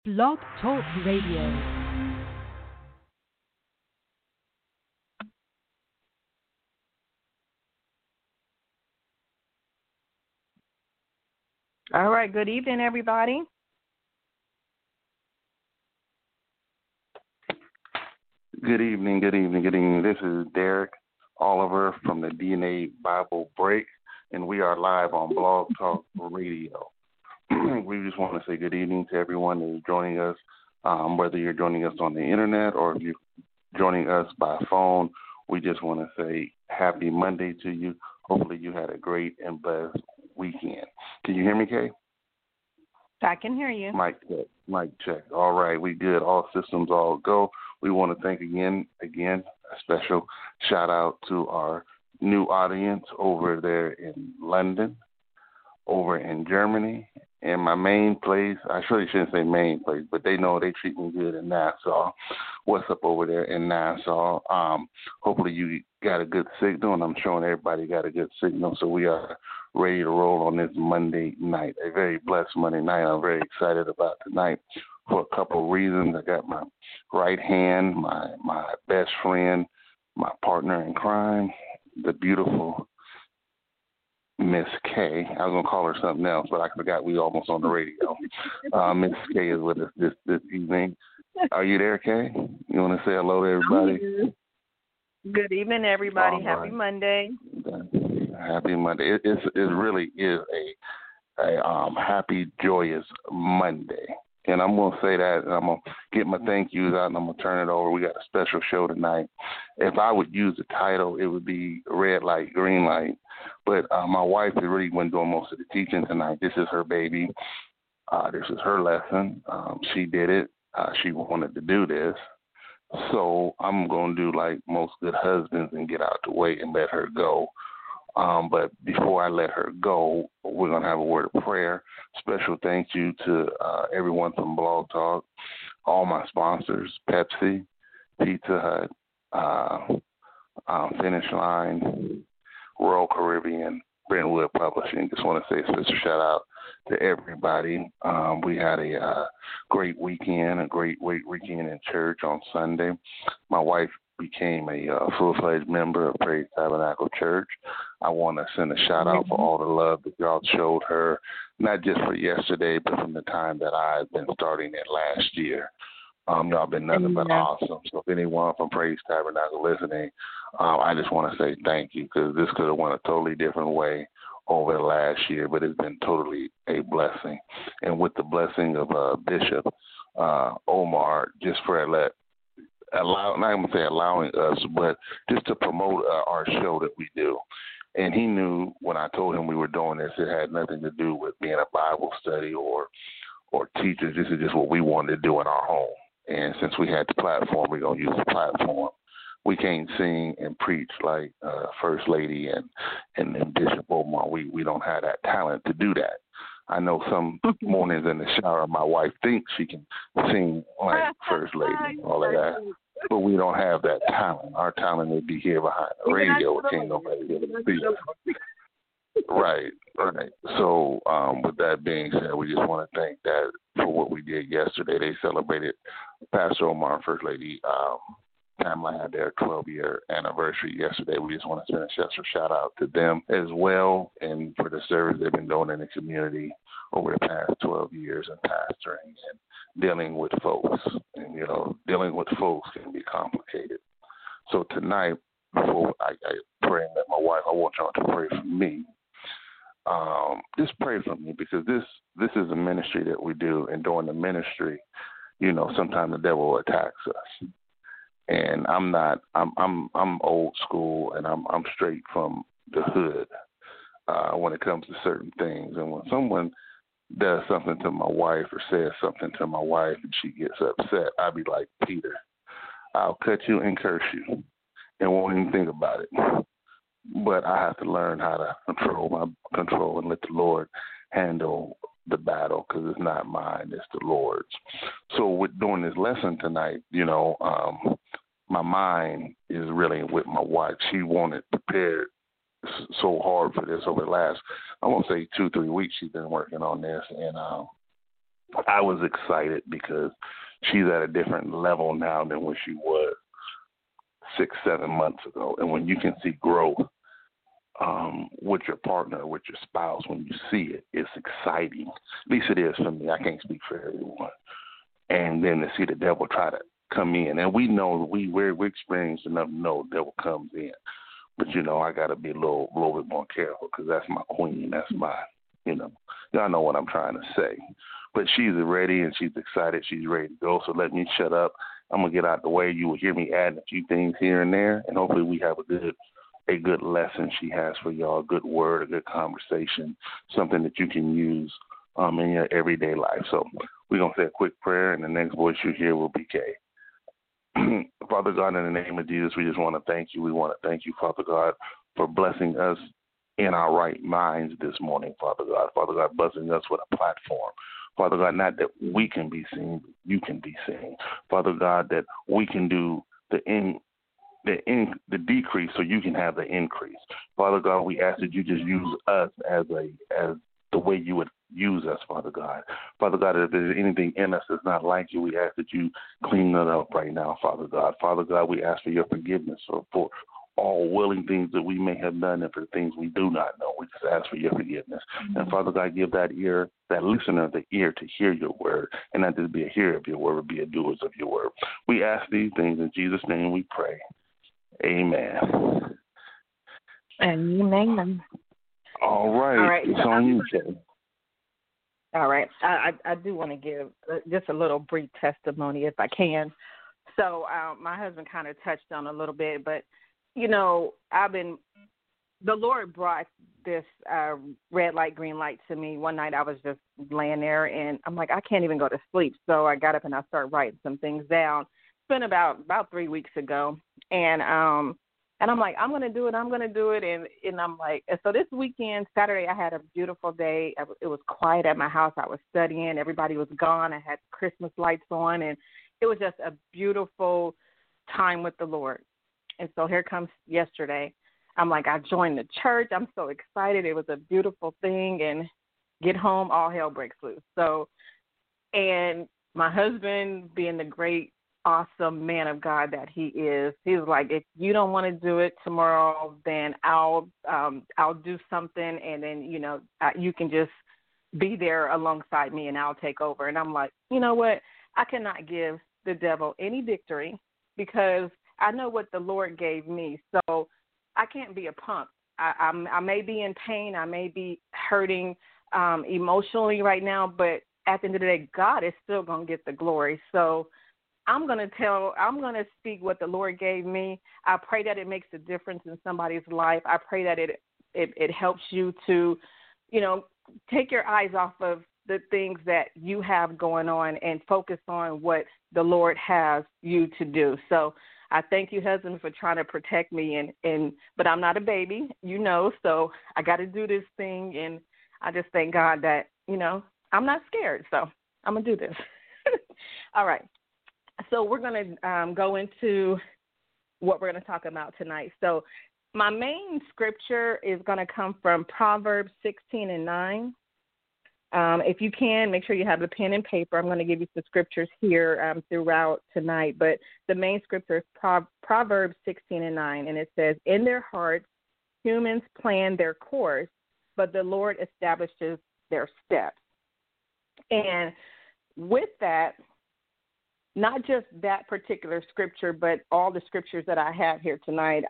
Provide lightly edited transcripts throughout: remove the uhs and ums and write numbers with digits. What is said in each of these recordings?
Blog Talk Radio. All right, good evening, everybody. Good evening, good evening, good evening. This is Derek Oliver from the DNA Bible Break, and we are live on Blog Talk Radio. We just want to say good evening to everyone who's joining us, whether you're joining us on the internet or if you're joining us by phone. We just want to say happy Monday to you. Hopefully you had a great and blessed weekend. Can you hear me, Kay? I can hear you. Mic check, mic check. All right, we good. All systems all go. We want to thank again, a special shout out to our new audience over there in London, over in Germany, and my main place. I surely shouldn't say main place, but they know they treat me good in Nassau. What's up over there in Nassau? Hopefully you got a good signal, and I'm showing everybody got a good signal, so we are ready to roll on this Monday night, a very blessed Monday night. I'm very excited about tonight for a couple of reasons. I got my right hand, my best friend, my partner in crime, the beautiful Miss K. I was going to call her something else, but I forgot we almost on the radio. Miss K is with us this evening. Are you there, Kay? You want to say hello to everybody? Good evening, everybody. All Happy right. Monday. Happy Monday. It really is a happy, joyous Monday. And I'm going to say that, and I'm going to get my thank yous out, and I'm going to turn it over. We got a special show tonight. If I would use the title, it would be Red Light, Green Light. But my wife is really been doing most of the teaching tonight. This is her baby. This is her lesson. She did it. She wanted to do this. So I'm going to do like most good husbands and get out the way and let her go. But before I let her go, we're going to have a word of prayer. Special thank you to everyone from Blog Talk, all my sponsors, Pepsi, Pizza Hut, Finish Line, Royal Caribbean, Brentwood Publishing. Just want to say a special shout out to everybody. We had a great weekend, a great weekend in church on Sunday. My wife became a full-fledged member of Praise Tabernacle Church. I want to send a shout-out for all the love that y'all showed her, not just for yesterday, but from the time that I've been starting it last year. Y'all been nothing but awesome. So if anyone from Praise Tabernacle listening, I just want to say thank you, because this could have went a totally different way over the last year, but it's been totally a blessing. And with the blessing of Bishop Omar, just for not going to say allowing us, but just to promote our show that we do. And he knew when I told him we were doing this, it had nothing to do with being a Bible study or teachers. This is just what we wanted to do in our home. And since we had the platform, we're going to use the platform. We can't sing and preach like First Lady and Bishop Omar. We don't have that talent to do that. I know some mornings in the shower, my wife thinks she can sing like First Lady and all of that, but we don't have that talent. Our talent would be here behind the radio. Can't nobody hear the speak. Right. So with that being said, we just want to thank that for what we did yesterday. They celebrated Pastor Omar and First Lady Pamela had their 12-year anniversary yesterday. We just want to send a special shout out to them as well, and for the service they've been doing in the community over the past 12 years and pastoring and dealing with folks. And, dealing with folks can be complicated. So tonight, before I pray and let my wife, I want y'all to pray for me. Just pray for me, because this is a ministry that we do, and during the ministry, sometimes the devil attacks us. And I'm old school, and I'm straight from the hood when it comes to certain things. And when someone does something to my wife or says something to my wife and she gets upset, I'll be like, Peter, I'll cut you and curse you and won't even think about it. But I have to learn how to control and let the Lord handle the battle, because it's not mine, it's the Lord's. So with doing this lesson tonight, my mind is really with my wife. She wanted prepared so hard for this over the last, I won't say 2-3 weeks. She's been working on this, and I was excited because she's at a different level now than when she was 6, 7 months ago. And when you can see growth with your partner, with your spouse, when you see it, it's exciting. At least it is for me. I can't speak for everyone. And then to see the devil try to come in, and we know we're experienced enough to know the devil comes in. But I got to be a little bit more careful because that's my queen. That's my, y'all know what I'm trying to say. But she's ready and she's excited. She's ready to go. So let me shut up. I'm gonna get out the way. You will hear me adding a few things here and there, and hopefully we have a good lesson she has for y'all, a good word, a good conversation, something that you can use in your everyday life. So we're going to say a quick prayer, and the next voice you hear will be Kay. Father God, in the name of Jesus, we just want to thank you. We want to thank you, Father God, for blessing us in our right minds this morning, Father God. Father God, blessing us with a platform. Father God, not that we can be seen, but you can be seen. Father God, that we can do the decrease so you can have the increase. Father God, we ask that you just use us as the way you would use us, Father God. Father God, if there's anything in us that's not like you, we ask that you clean it up right now, Father God. Father God, we ask for your forgiveness for all willing things that we may have done and for things we do not know. We just ask for your forgiveness. Mm-hmm. And Father God, give that listener the ear to hear your word, and not just be a hearer of your word, but be a doer of your word. We ask these things in Jesus' name we pray. Amen. Amen. All right. It's on you, Kay. All right. I do want to give just a little brief testimony if I can. So my husband kind of touched on a little bit, but, the Lord brought this red light, green light to me. One night I was just laying there, and I'm like, I can't even go to sleep. So I got up and I started writing some things down. It's been about 3 weeks ago. And I'm like, I'm going to do it. And I'm like, and so this weekend, Saturday, I had a beautiful day. It was quiet at my house. I was studying. Everybody was gone. I had Christmas lights on, and it was just a beautiful time with the Lord. And so here comes yesterday. I'm like, I joined the church. I'm so excited. It was a beautiful thing. And get home, all hell breaks loose. So, and my husband, being the great, awesome man of God that he is, he's like, if you don't want to do it tomorrow, then I'll do something, and then you can just be there alongside me, and I'll take over. And I'm like, you know what? I cannot give the devil any victory because I know what the Lord gave me. So I can't be a punk. I may be in pain. I may be hurting emotionally right now, but at the end of the day, God is still going to get the glory. So I'm going to speak what the Lord gave me. I pray that it makes a difference in somebody's life. I pray that it helps you to, take your eyes off of the things that you have going on and focus on what the Lord has you to do. So I thank you, husband, for trying to protect me, but I'm not a baby, so I got to do this thing, and I just thank God that, I'm not scared, so I'm going to do this. All right. So we're going to go into what we're going to talk about tonight. So my main scripture is going to come from Proverbs 16:9. If you can, make sure you have a pen and paper. I'm going to give you some scriptures here throughout tonight. But the main scripture is Proverbs 16:9, and it says, in their hearts, humans plan their course, but the Lord establishes their steps. And with that, not just that particular scripture, but all the scriptures that I have here tonight,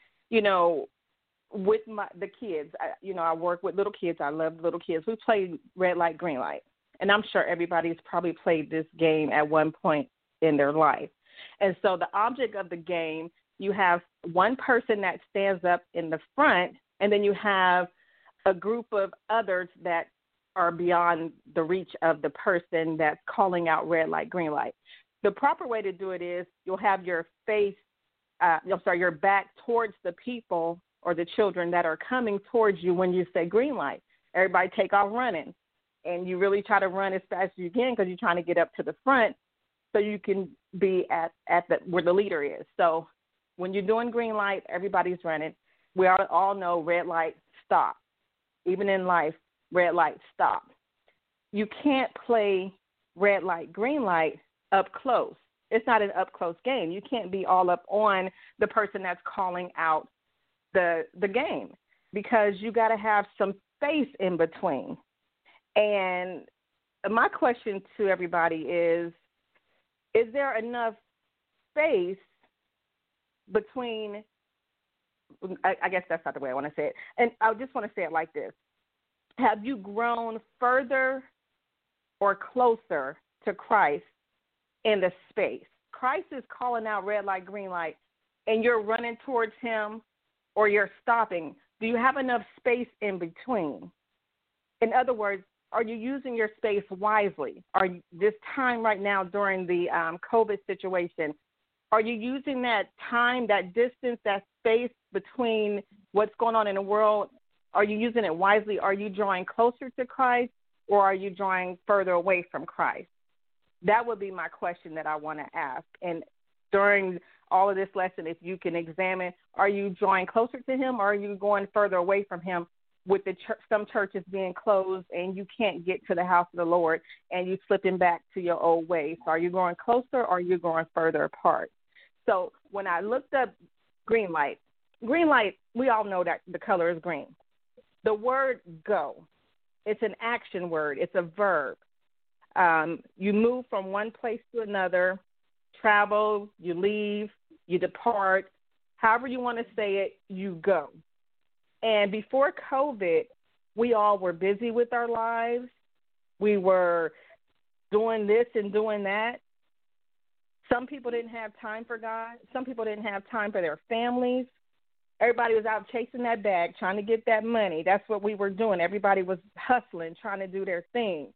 with the kids, I work with little kids. I love little kids. We play red light, green light. And I'm sure everybody's probably played this game at one point in their life. And so the object of the game, you have one person that stands up in the front, and then you have a group of others that are beyond the reach of the person that's calling out red light, green light. The proper way to do it is you'll have your your back towards the people or the children that are coming towards you when you say green light. Everybody take off running, and you really try to run as fast as you can because you're trying to get up to the front so you can be at where the leader is. So when you're doing green light, everybody's running. We all know red light, stop. Even in life, red light, stop. You can't play red light, green light up close. It's not an up close game. You can't be all up on the person that's calling out the game, because you got to have some space in between. And my question to everybody is there enough space between, I guess that's not the way I want to say it, and I just want to say it like this. Have you grown further or closer to Christ in the space? Christ is calling out red light, green light, and you're running towards him or you're stopping. Do you have enough space in between? In other words, are you using your space wisely? Are you, this time right now during the COVID situation, are you using that time, that distance, that space between what's going on in the world? Are you using it wisely? Are you drawing closer to Christ, or are you drawing further away from Christ? That would be my question that I want to ask. And during all of this lesson, if you can examine, are you drawing closer to him, or are you going further away from him, with the some churches being closed and you can't get to the house of the Lord and you slipping back to your old ways? So are you going closer, or are you going further apart? So when I looked up green light, we all know that the color is green. The word go, it's an action word. It's a verb. You move from one place to another, travel, you leave, you depart. However you want to say it, you go. And before COVID, we all were busy with our lives. We were doing this and doing that. Some people didn't have time for God. Some people didn't have time for their families. Everybody was out chasing that bag, trying to get that money. That's what we were doing. Everybody was hustling, trying to do their thing.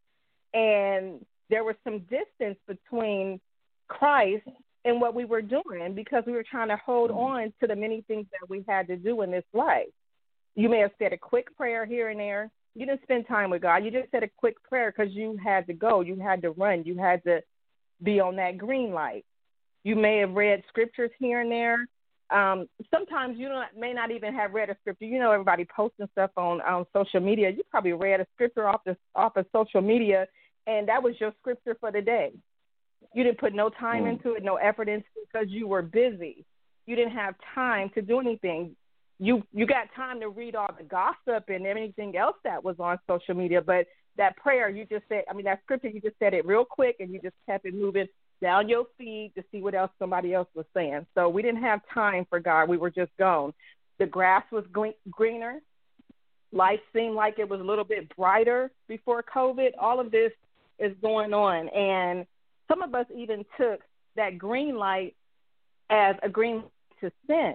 And there was some distance between Christ and what we were doing, because we were trying to hold on to the many things that we had to do in this life. You may have said a quick prayer here and there. You didn't spend time with God. You just said a quick prayer because you had to go. You had to run. You had to be on that green light. You may have read scriptures here and there. Sometimes you may not even have read a scripture. You know, everybody posting stuff on social media. You probably read a scripture off of social media, and that was your scripture for the day. You didn't put no time into it, no effort into it, because you were busy. You didn't have time to do anything. You got time to read all the gossip and anything else that was on social media, but that prayer you just said, that scripture, you just said it real quick, and you just kept it moving down your feed to see what else somebody else was saying. So we didn't have time for God. We were just gone. The grass was greener. Life seemed like it was a little bit brighter before COVID. All of this is going on, and some of us even took that green light as a green light to sin.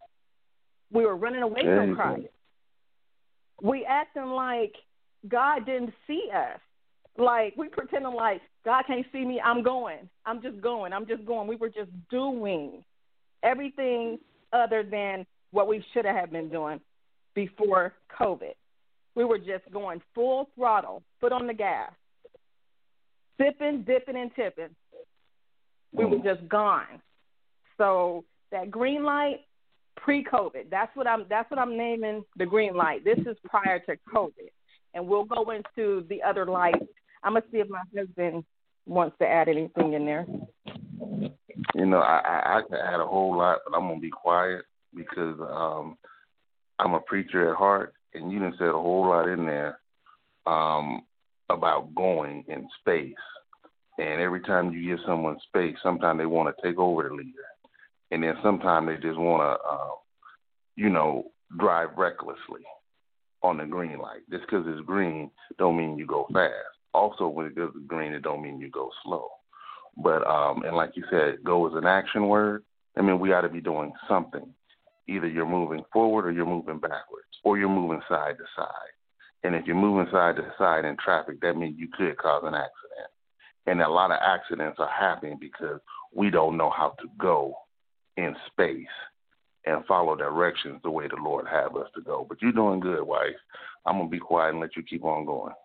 We were running away from Christ. We acting like God didn't see us. Like, we pretending like God can't see me. I'm going. I'm just going. We were just doing everything other than what we should have been doing before COVID. We were just going full throttle, foot on the gas, sipping, dipping, and tipping. We were just gone. So that green light, pre-COVID, that's what I'm naming the green light. This is prior to COVID, and we'll go into the other lights. I'm gonna see if my husband wants to add anything in there. You know, I could add a whole lot, but I'm gonna be quiet because I'm a preacher at heart, and you done said a whole lot in there about going in space. And every time you give someone space, sometimes they want to take over the leader. And then sometimes they just want to, drive recklessly on the green light. Just because it's green don't mean you go fast. Also, when it goes green, it don't mean you go slow. But, and like you said, go is an action word. We got to be doing something. Either you're moving forward or you're moving backwards, or you're moving side to side. And if you're moving side to side in traffic, that means you could cause an accident. And a lot of accidents are happening because we don't know how to go in space and follow directions the way the Lord have us to go. But you're doing good, wife. I'm going to be quiet and let you keep on going.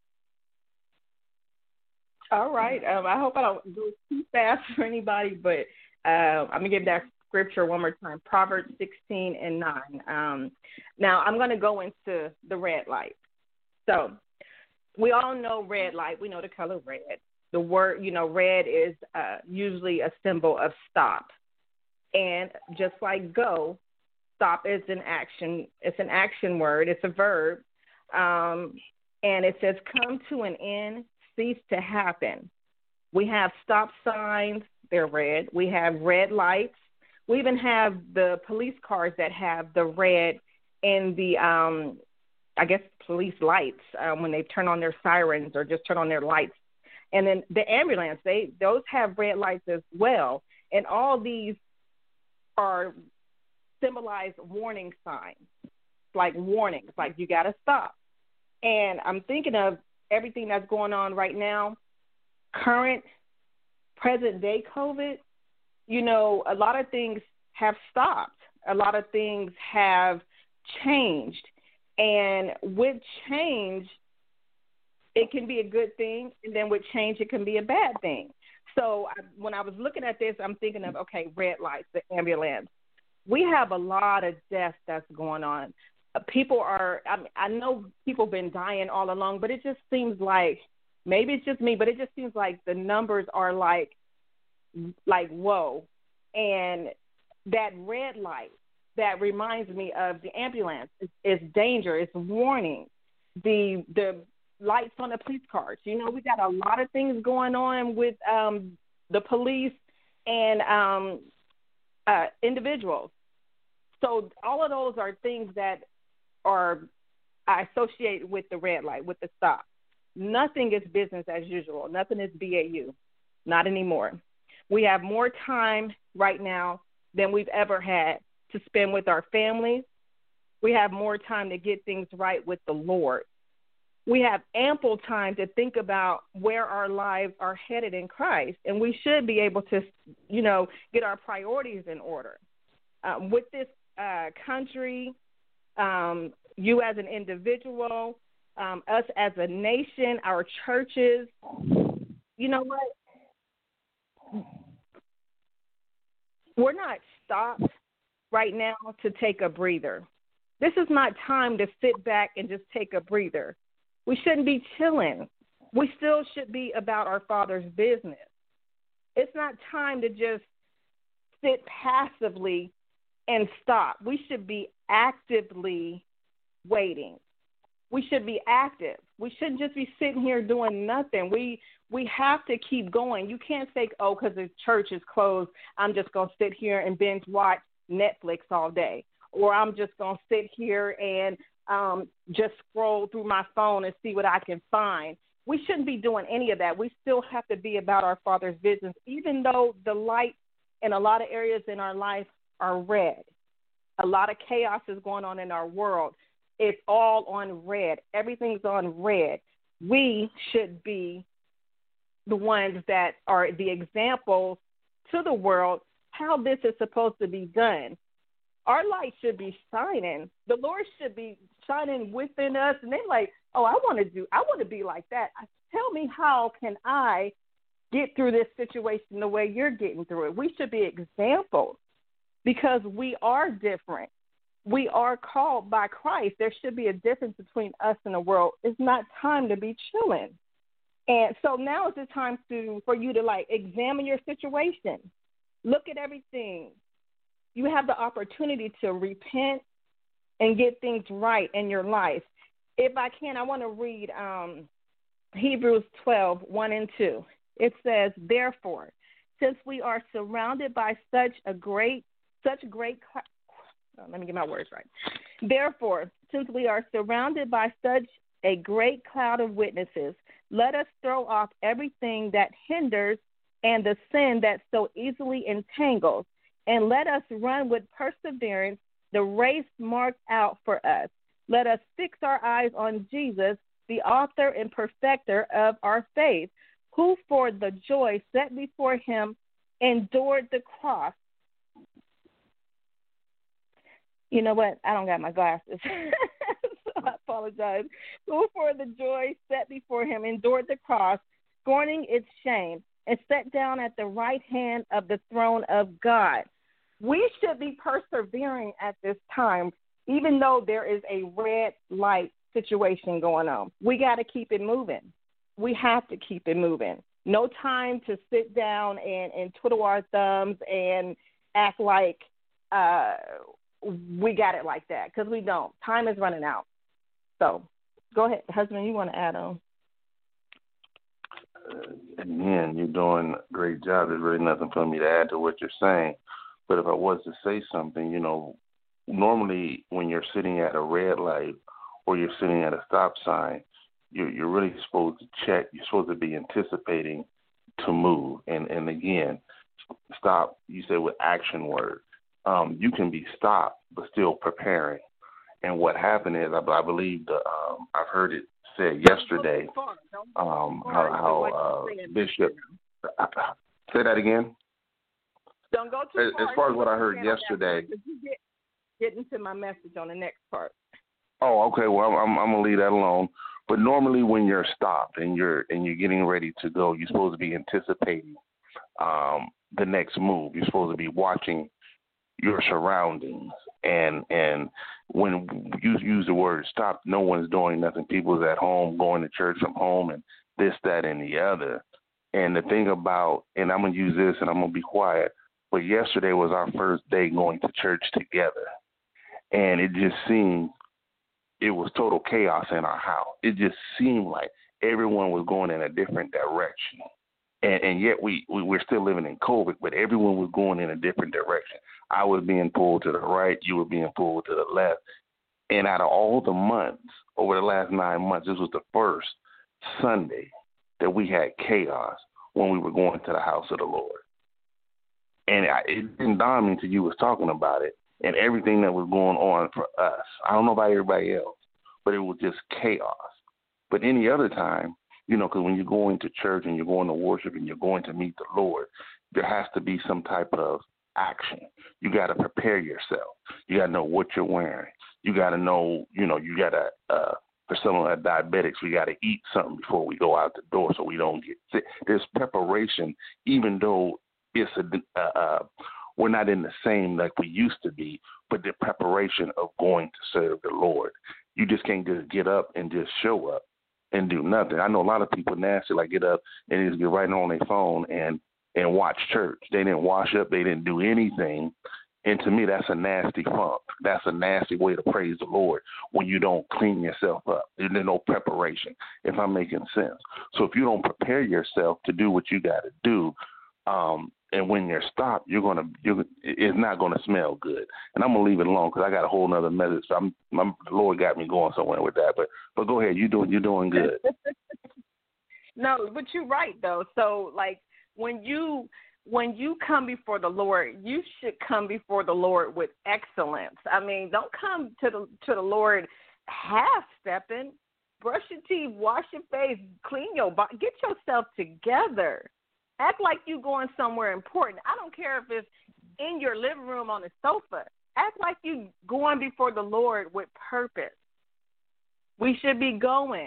All right. I hope I don't go too fast for anybody, but I'm going to give that scripture one more time, Proverbs 16:9. Now, I'm going to go into the red light. So we all know red light. We know the color red. The word, red is usually a symbol of stop. And just like go, stop is an action. It's an action word. It's a verb. And it says come to an end, cease to happen. We have stop signs. They're red. We have red lights. We even have the police cars that have the red in the, police lights when they turn on their sirens or just turn on their lights. And then the ambulance, those have red lights as well. And all these are symbolized warning signs, like warnings, like you got to stop. And I'm thinking of everything that's going on right now, current, present day COVID. A lot of things have stopped. A lot of things have changed. And with change, it can be a good thing. And then with change, it can be a bad thing. So when I was looking at this, I'm thinking of, okay, red lights, the ambulance. We have a lot of deaths that's going on. I know people have been dying all along, but it just seems like, maybe it's just me, but it just seems like the numbers are like whoa. And that red light, that reminds me of the ambulance. It's danger. It's warning. The lights on the police cars. We got a lot of things going on with the police and individuals. So all of those are things that I associate with the red light, with the stop. Nothing is business as usual. Nothing is BAU. Not anymore. We have more time right now than we've ever had to spend with our families. We have more time to get things right with the Lord. We have ample time to think about where our lives are headed in Christ, and we should be able to, get our priorities in order. With this country, you as an individual, us as a nation, our churches, you know what? We're not stopped right now to take a breather. This is not time to sit back and just take a breather. We shouldn't be chilling. We still should be about our Father's business. It's not time to just sit passively and stop. We should be actively waiting. We should be active. We shouldn't just be sitting here doing nothing. We have to keep going. You can't say, because the church is closed, I'm just going to sit here and binge watch Netflix all day. Or I'm just going to sit here and just scroll through my phone and see what I can find. We shouldn't be doing any of that. We still have to be about our Father's business, even though the light in a lot of areas in our life are red. A lot of chaos is going on in our world. It's all on red. Everything's on red. We should be the ones that are the examples to the world how this is supposed to be done. Our light should be shining. The Lord should be shining within us. And they're like, I want to be like that. Tell me, how can I get through this situation the way you're getting through it? We should be examples because we are different. We are called by Christ. There should be a difference between us and the world. It's not time to be chilling. And so now is the time for you to examine your situation. Look at everything. You have the opportunity to repent and get things right in your life. If I can, I want to read Hebrews 12, 1 and 2. It says, therefore, since we are surrounded by let me get my words right. Therefore, since we are surrounded by such a great cloud of witnesses, let us throw off everything that hinders and the sin that so easily entangles, and let us run with perseverance the race marked out for us. Let us fix our eyes on Jesus, the author and perfecter of our faith, who for the joy set before him endured the cross. You know what? I don't got my glasses, so I apologize. Who for the joy set before him endured the cross, scorning its shame, and sat down at the right hand of the throne of God. We should be persevering at this time, even though there is a red light situation going on. We got to keep it moving. We have to keep it moving. No time to sit down and twiddle our thumbs and act like we got it like that, because we don't. Time is running out. So go ahead, husband, you want to add on? Again, you're doing a great job. There's really nothing for me to add to what you're saying. But if I was to say something, normally when you're sitting at a red light or you're sitting at a stop sign, you're really supposed to check. You're supposed to be anticipating to move. And again, stop, you say with action word. You can be stopped but still preparing. And what happened is, I believe I've heard it said yesterday, how Bishop, say that again? Don't go too far. As far as what I heard yesterday. Get into my message on the next part. Oh, okay. Well, I'm gonna leave that alone. But normally, when you're stopped and you're getting ready to go, you're supposed to be anticipating the next move. You're supposed to be watching your surroundings. And when you use the word stop, no one's doing nothing. People's at home, going to church from home, and this, that, and the other. And the thing about, and I'm gonna use this, and I'm gonna be quiet. But yesterday was our first day going to church together, and it just seemed it was total chaos in our house. It just seemed like everyone was going in a different direction. And yet we're still living in COVID, but everyone was going in a different direction. I was being pulled to the right. You were being pulled to the left. And out of all the months, over the last 9 months, this was the first Sunday that we had chaos when we were going to the house of the Lord. And it didn't dawn on me until you was talking about it and everything that was going on for us. I don't know about everybody else, but it was just chaos. But any other time, because when you're going to church and you're going to worship and you're going to meet the Lord, there has to be some type of action. You got to prepare yourself. You got to know what you're wearing. You got to know, you got to, for some of the diabetics, we got to eat something before we go out the door so we don't get sick. There's preparation, even though it's we're not in the same like we used to be, but the preparation of going to serve the Lord. You just can't just get up and just show up and do nothing. I know a lot of people nasty, like get up and just get right on their phone and watch church. They didn't wash up. They didn't do anything. And to me, that's a nasty funk. That's a nasty way to praise the Lord when you don't clean yourself up. There's no preparation, if I'm making sense. So if you don't prepare yourself to do what you got to do, and when you're stopped, it's not gonna smell good. And I'm gonna leave it alone because I got a whole nother message. The Lord got me going somewhere with that. But go ahead, you're doing good. No, but you're right though. So like when you come before the Lord, you should come before the Lord with excellence. I mean, don't come to the Lord half-stepping. Brush your teeth, wash your face, clean your body, get yourself together. Act like you going somewhere important. I don't care if it's in your living room on the sofa. Act like you going before the Lord with purpose. We should be going,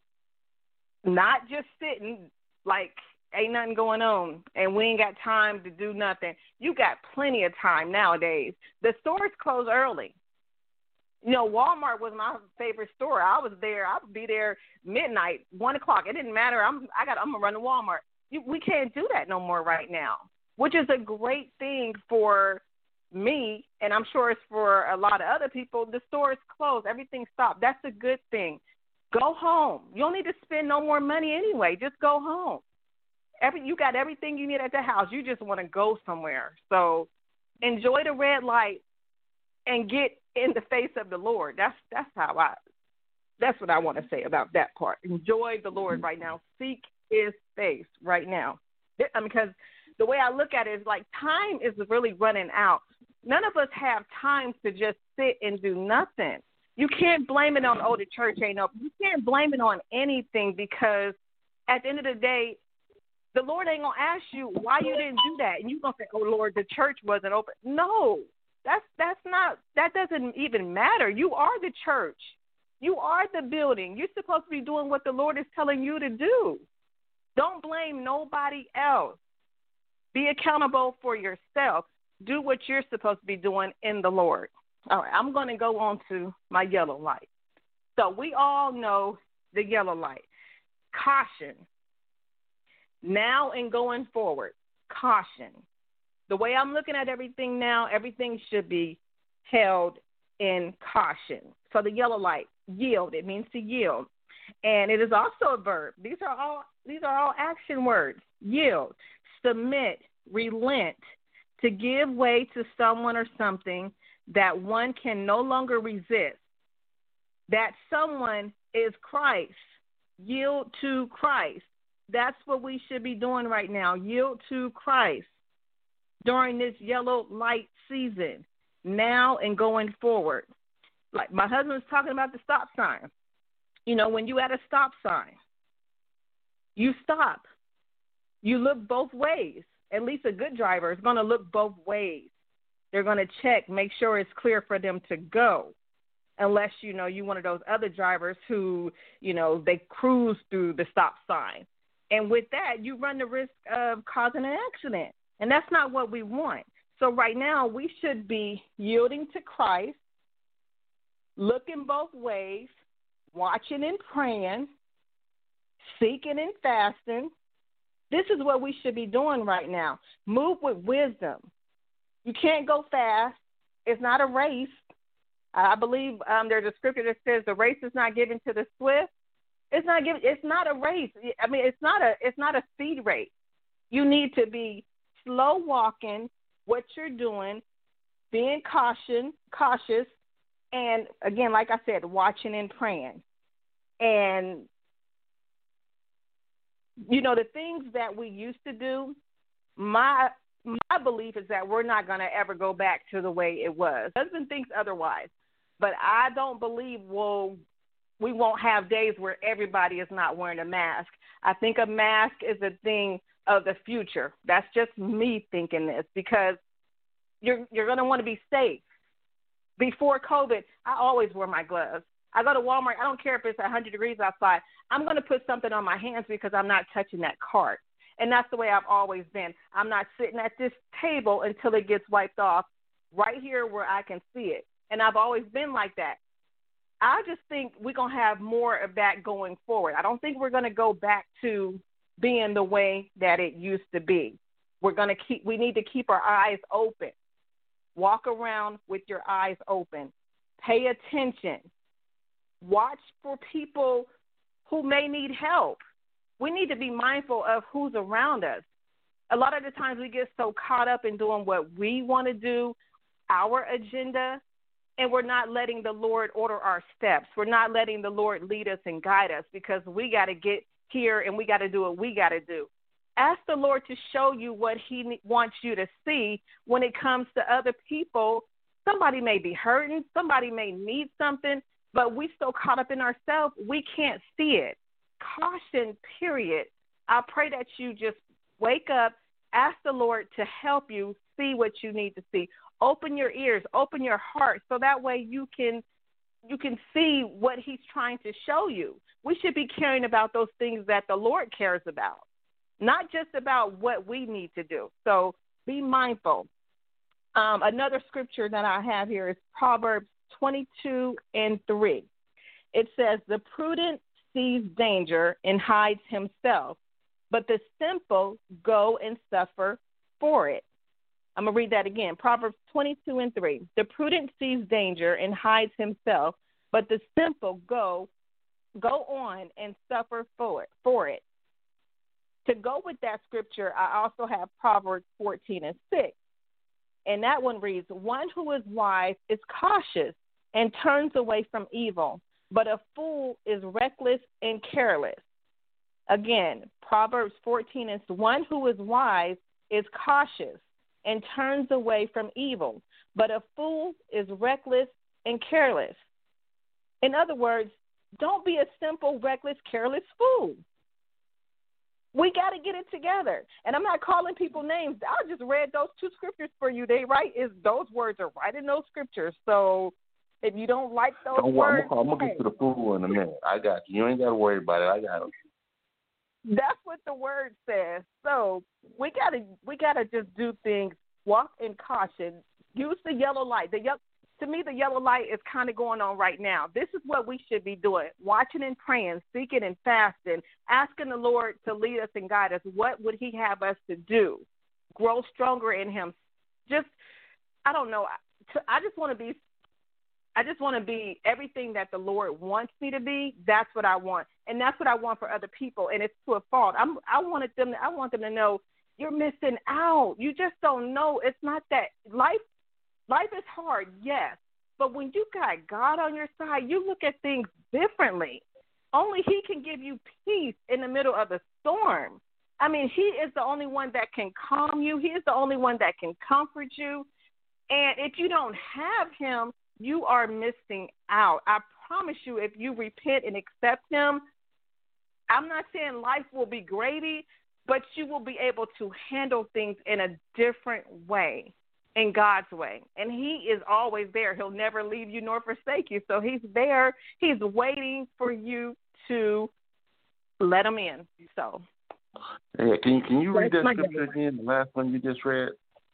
not just sitting like ain't nothing going on and we ain't got time to do nothing. You got plenty of time nowadays. The stores close early. Walmart was my favorite store. I was there. I would be there midnight, 1 o'clock. It didn't matter. I'm gonna run to Walmart. We can't do that no more right now, which is a great thing for me, and I'm sure it's for a lot of other people. The store is closed. Everything stopped. That's a good thing. Go home. You don't need to spend no more money anyway. Just go home. You got everything you need at the house. You just want to go somewhere. So enjoy the red light and get in the face of the Lord. That's what I want to say about that part. Enjoy the Lord right now. Seek His face right now. Because the way I look at it is like time is really running out. None of us have time to just sit and do nothing. You can't blame it on, the church ain't open. You can't blame it on anything because at the end of the day, the Lord ain't going to ask you why you didn't do that. And you're going to say, Lord, the church wasn't open. No, that doesn't even matter. You are the church. You are the building. You're supposed to be doing what the Lord is telling you to do. Don't blame nobody else. Be accountable for yourself. Do what you're supposed to be doing in the Lord. All right, I'm going to go on to my yellow light. So we all know the yellow light. Caution. Now and going forward, caution. The way I'm looking at everything now, everything should be held in caution. So the yellow light, yield, it means to yield. And it is also a verb. These are all action words. Yield, submit, relent, to give way to someone or something that one can no longer resist. That someone is Christ. Yield to Christ. That's what we should be doing right now. Yield to Christ during this yellow light season, now and going forward. Like my husband was talking about the stop sign. You know, when you at a stop sign, you stop. You look both ways. At least a good driver is going to look both ways. They're going to check, make sure it's clear for them to go. Unless, you know, you're one of those other drivers who, you know, they cruise through the stop sign. And with that, you run the risk of causing an accident. And that's not what we want. So right now, we should be yielding to Christ, looking both ways, watching and praying, seeking and fasting. This is what we should be doing right now. Move with wisdom. You can't go fast. It's not a race. I believe there's a scripture that says the race is not given to the swift. It's not a race. I mean, it's not a speed race. You need to be slow walking what you're doing, being cautious, and again, like I said, watching and praying. And you know, the things that we used to do, my belief is that we're not going to ever go back to the way it was. Husband thinks otherwise, but I don't believe we won't have days where everybody is not wearing a mask. I think a mask is a thing of the future. That's just me thinking this, because you're going to want to be safe. Before COVID, I always wore my gloves. I go to Walmart. I don't care if it's 100 degrees outside. I'm going to put something on my hands because I'm not touching that cart. And that's the way I've always been. I'm not sitting at this table until it gets wiped off right here where I can see it. And I've always been like that. I just think we're going to have more of that going forward. I don't think we're going to go back to being the way that it used to be. We need to keep our eyes open. Walk around with your eyes open. Pay attention. Watch for people who may need help. We need to be mindful of who's around us. A lot of the times we get so caught up in doing what we want to do, our agenda, and we're not letting the Lord order our steps. We're not letting the Lord lead us and guide us because we got to get here and we got to do what we got to do. Ask the Lord to show you what he wants you to see when it comes to other people. Somebody may be hurting. Somebody may need something, but we so caught up in ourselves, we can't see it. Caution, period. I pray that you just wake up, ask the Lord to help you see what you need to see. Open your ears, open your heart, so that way you can see what he's trying to show you. We should be caring about those things that the Lord cares about, not just about what we need to do. So be mindful. Another scripture that I have here is Proverbs 22:3. It says, the prudent sees danger and hides himself, but the simple go and suffer for it. I'm going to read that again. Proverbs 22:3. The prudent sees danger and hides himself, but the simple go on and suffer for it. To go with that scripture, I also have Proverbs 14:6. And that one reads, one who is wise is cautious and turns away from evil, but a fool is reckless and careless. Again, Proverbs 14:6. One who is wise is cautious and turns away from evil, but a fool is reckless and careless. In other words, don't be a simple, reckless, careless fool. We got to get it together. And I'm not calling people names. I just read those two scriptures for you. Those words are right in those scriptures. So if you don't like those words, I'm going to get to the fool in a minute. I got you. You ain't got to worry about it. I got it. That's what the word says. So we gotta just do things, walk in caution, use the yellow light. to me, the yellow light is kind of going on right now. This is what we should be doing, watching and praying, seeking and fasting, asking the Lord to lead us and guide us. What would he have us to do? Grow stronger in him. I don't know. I just want to be everything that the Lord wants me to be. That's what I want. And that's what I want for other people. And it's to a fault. I want them to know you're missing out. You just don't know. It's not that life is hard, yes, but when you got God on your side, you look at things differently. Only he can give you peace in the middle of the storm. I mean, he is the only one that can calm you. He is the only one that can comfort you. And if you don't have him, you are missing out. I promise you, if you repent and accept him, I'm not saying life will be gravy, but you will be able to handle things in a different way. In God's way. And he is always there. He'll never leave you nor forsake you. So he's there. He's waiting for you to let him in. So, yeah, can you read that scripture again, the last one you just read?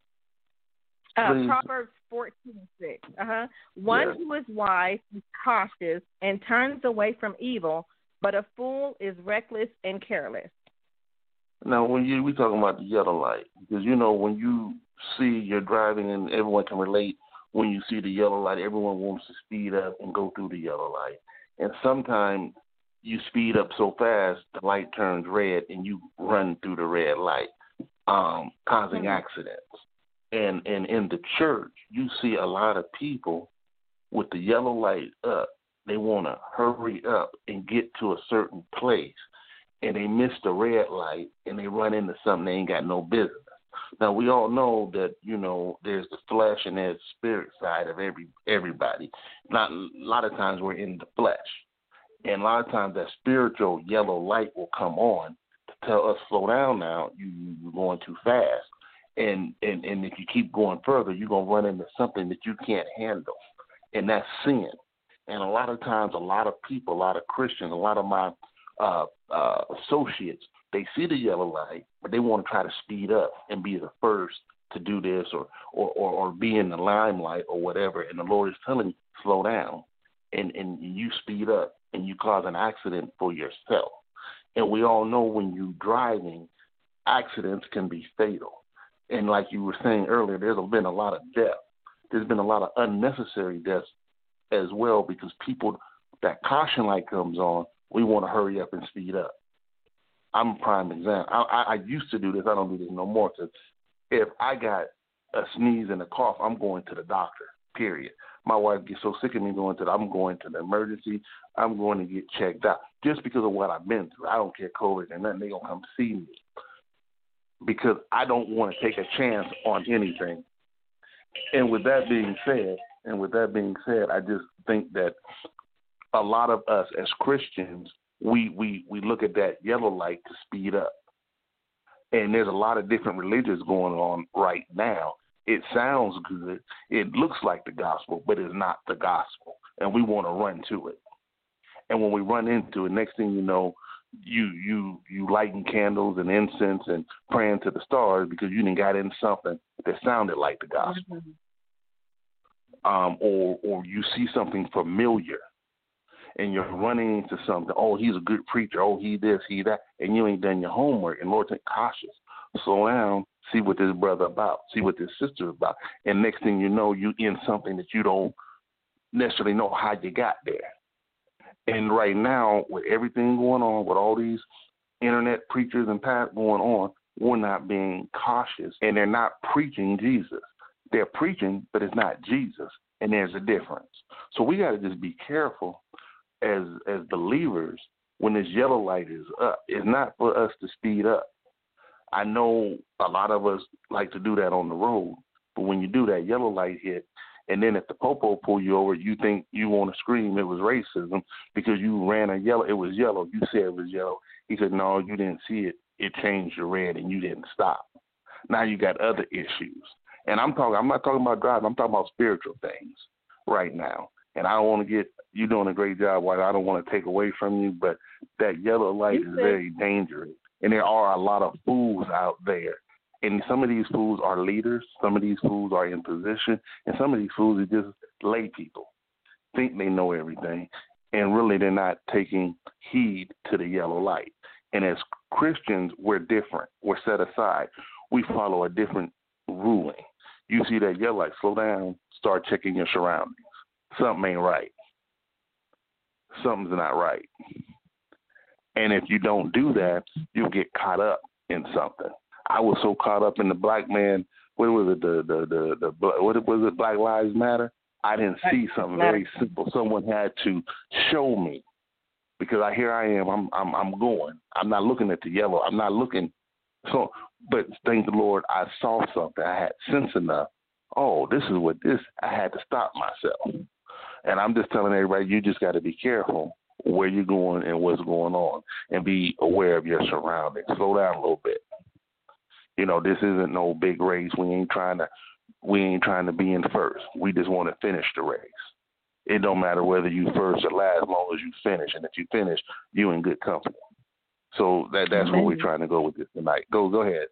Proverbs 14:6. One who is wise is cautious and turns away from evil, but a fool is reckless and careless. Now, when we talking about the yellow light, because, when you see you're driving, and everyone can relate, when you see the yellow light, everyone wants to speed up and go through the yellow light. And sometimes you speed up so fast, the light turns red, and you run through the red light, causing accidents. And in the church, you see a lot of people with the yellow light up. They want to hurry up and get to a certain place, and they miss the red light, and they run into something they ain't got no business. Now, we all know that, there's the flesh and there's the spirit side of everybody. Not a lot of times we're in the flesh. And a lot of times that spiritual yellow light will come on to tell us, slow down now, you're going too fast. And if you keep going further, you're going to run into something that you can't handle, and that's sin. And a lot of times, a lot of people, a lot of Christians, a lot of my associates, they see the yellow light, but they want to try to speed up and be the first to do this or be in the limelight or whatever. And the Lord is telling you, slow down, and you speed up and you cause an accident for yourself. And we all know when you're driving, accidents can be fatal. And like you were saying earlier, there's been a lot of death. There's been a lot of unnecessary deaths as well, because people, that caution light comes on, we want to hurry up and speed up. I'm a prime example. I used to do this. I don't do this no more, because if I got a sneeze and a cough, I'm going to the doctor, period. My wife gets so sick of me I'm going to the emergency. I'm going to get checked out just because of what I've been through. I don't care COVID and nothing. They're going to come see me because I don't want to take a chance on anything. And with that being said, I just think that a lot of us as Christians, we look at that yellow light to speed up. And there's a lot of different religions going on right now. It sounds good. It looks like the gospel, but it's not the gospel. And we want to run to it. And when we run into it, next thing you know, you lighting candles and incense and praying to the stars because you done got in something that sounded like the gospel. Or you see something familiar and you're running into something. Oh, he's a good preacher. Oh, he this, he that. And you ain't done your homework. And Lord, take cautious. Slow down. See what this brother about. See what this sister about. And next thing you know, you in something that you don't necessarily know how you got there. And right now, with everything going on, with all these internet preachers and going on, we're not being cautious. And they're not preaching Jesus. They're preaching, but it's not Jesus. And there's a difference. So we got to just be careful as believers when this yellow light is up. It's not for us to speed up. I know a lot of us like to do that on the road, but when you do that yellow light hit, and then if the popo pull you over, you think you want to scream it was racism because you ran a yellow. It was yellow. You said it was yellow. He said, no, you didn't see it. It changed to red, and you didn't stop. Now you got other issues. And I'm not talking about driving. I'm talking about spiritual things right now. And I don't want to you're doing a great job, White. I don't want to take away from you, but that yellow light is very dangerous. And there are a lot of fools out there. And some of these fools are leaders. Some of these fools are in position. And some of these fools are just lay people, think they know everything, and really they're not taking heed to the yellow light. And as Christians, we're different. We're set aside. We follow a different ruling. You see that yellow light, slow down, start checking your surroundings. Something ain't right. Something's not right. And if you don't do that, you'll get caught up in something. I was so caught up in the black man. What was it? What was it? Black Lives Matter. I didn't see something very simple. Someone had to show me, because here I am. I'm going. I'm not looking at the yellow. I'm not looking. So, but thank the Lord, I saw something. I had sense enough. Oh, this is what this. I had to stop myself. And I'm just telling everybody, you just got to be careful where you're going and what's going on, and be aware of your surroundings. Slow down a little bit. You know, this isn't no big race. We ain't trying to be in first. We just want to finish the race. It don't matter whether you first or last, as long as you finish. And if you finish, you in good company. So that's where we're trying to go with this tonight. Go ahead.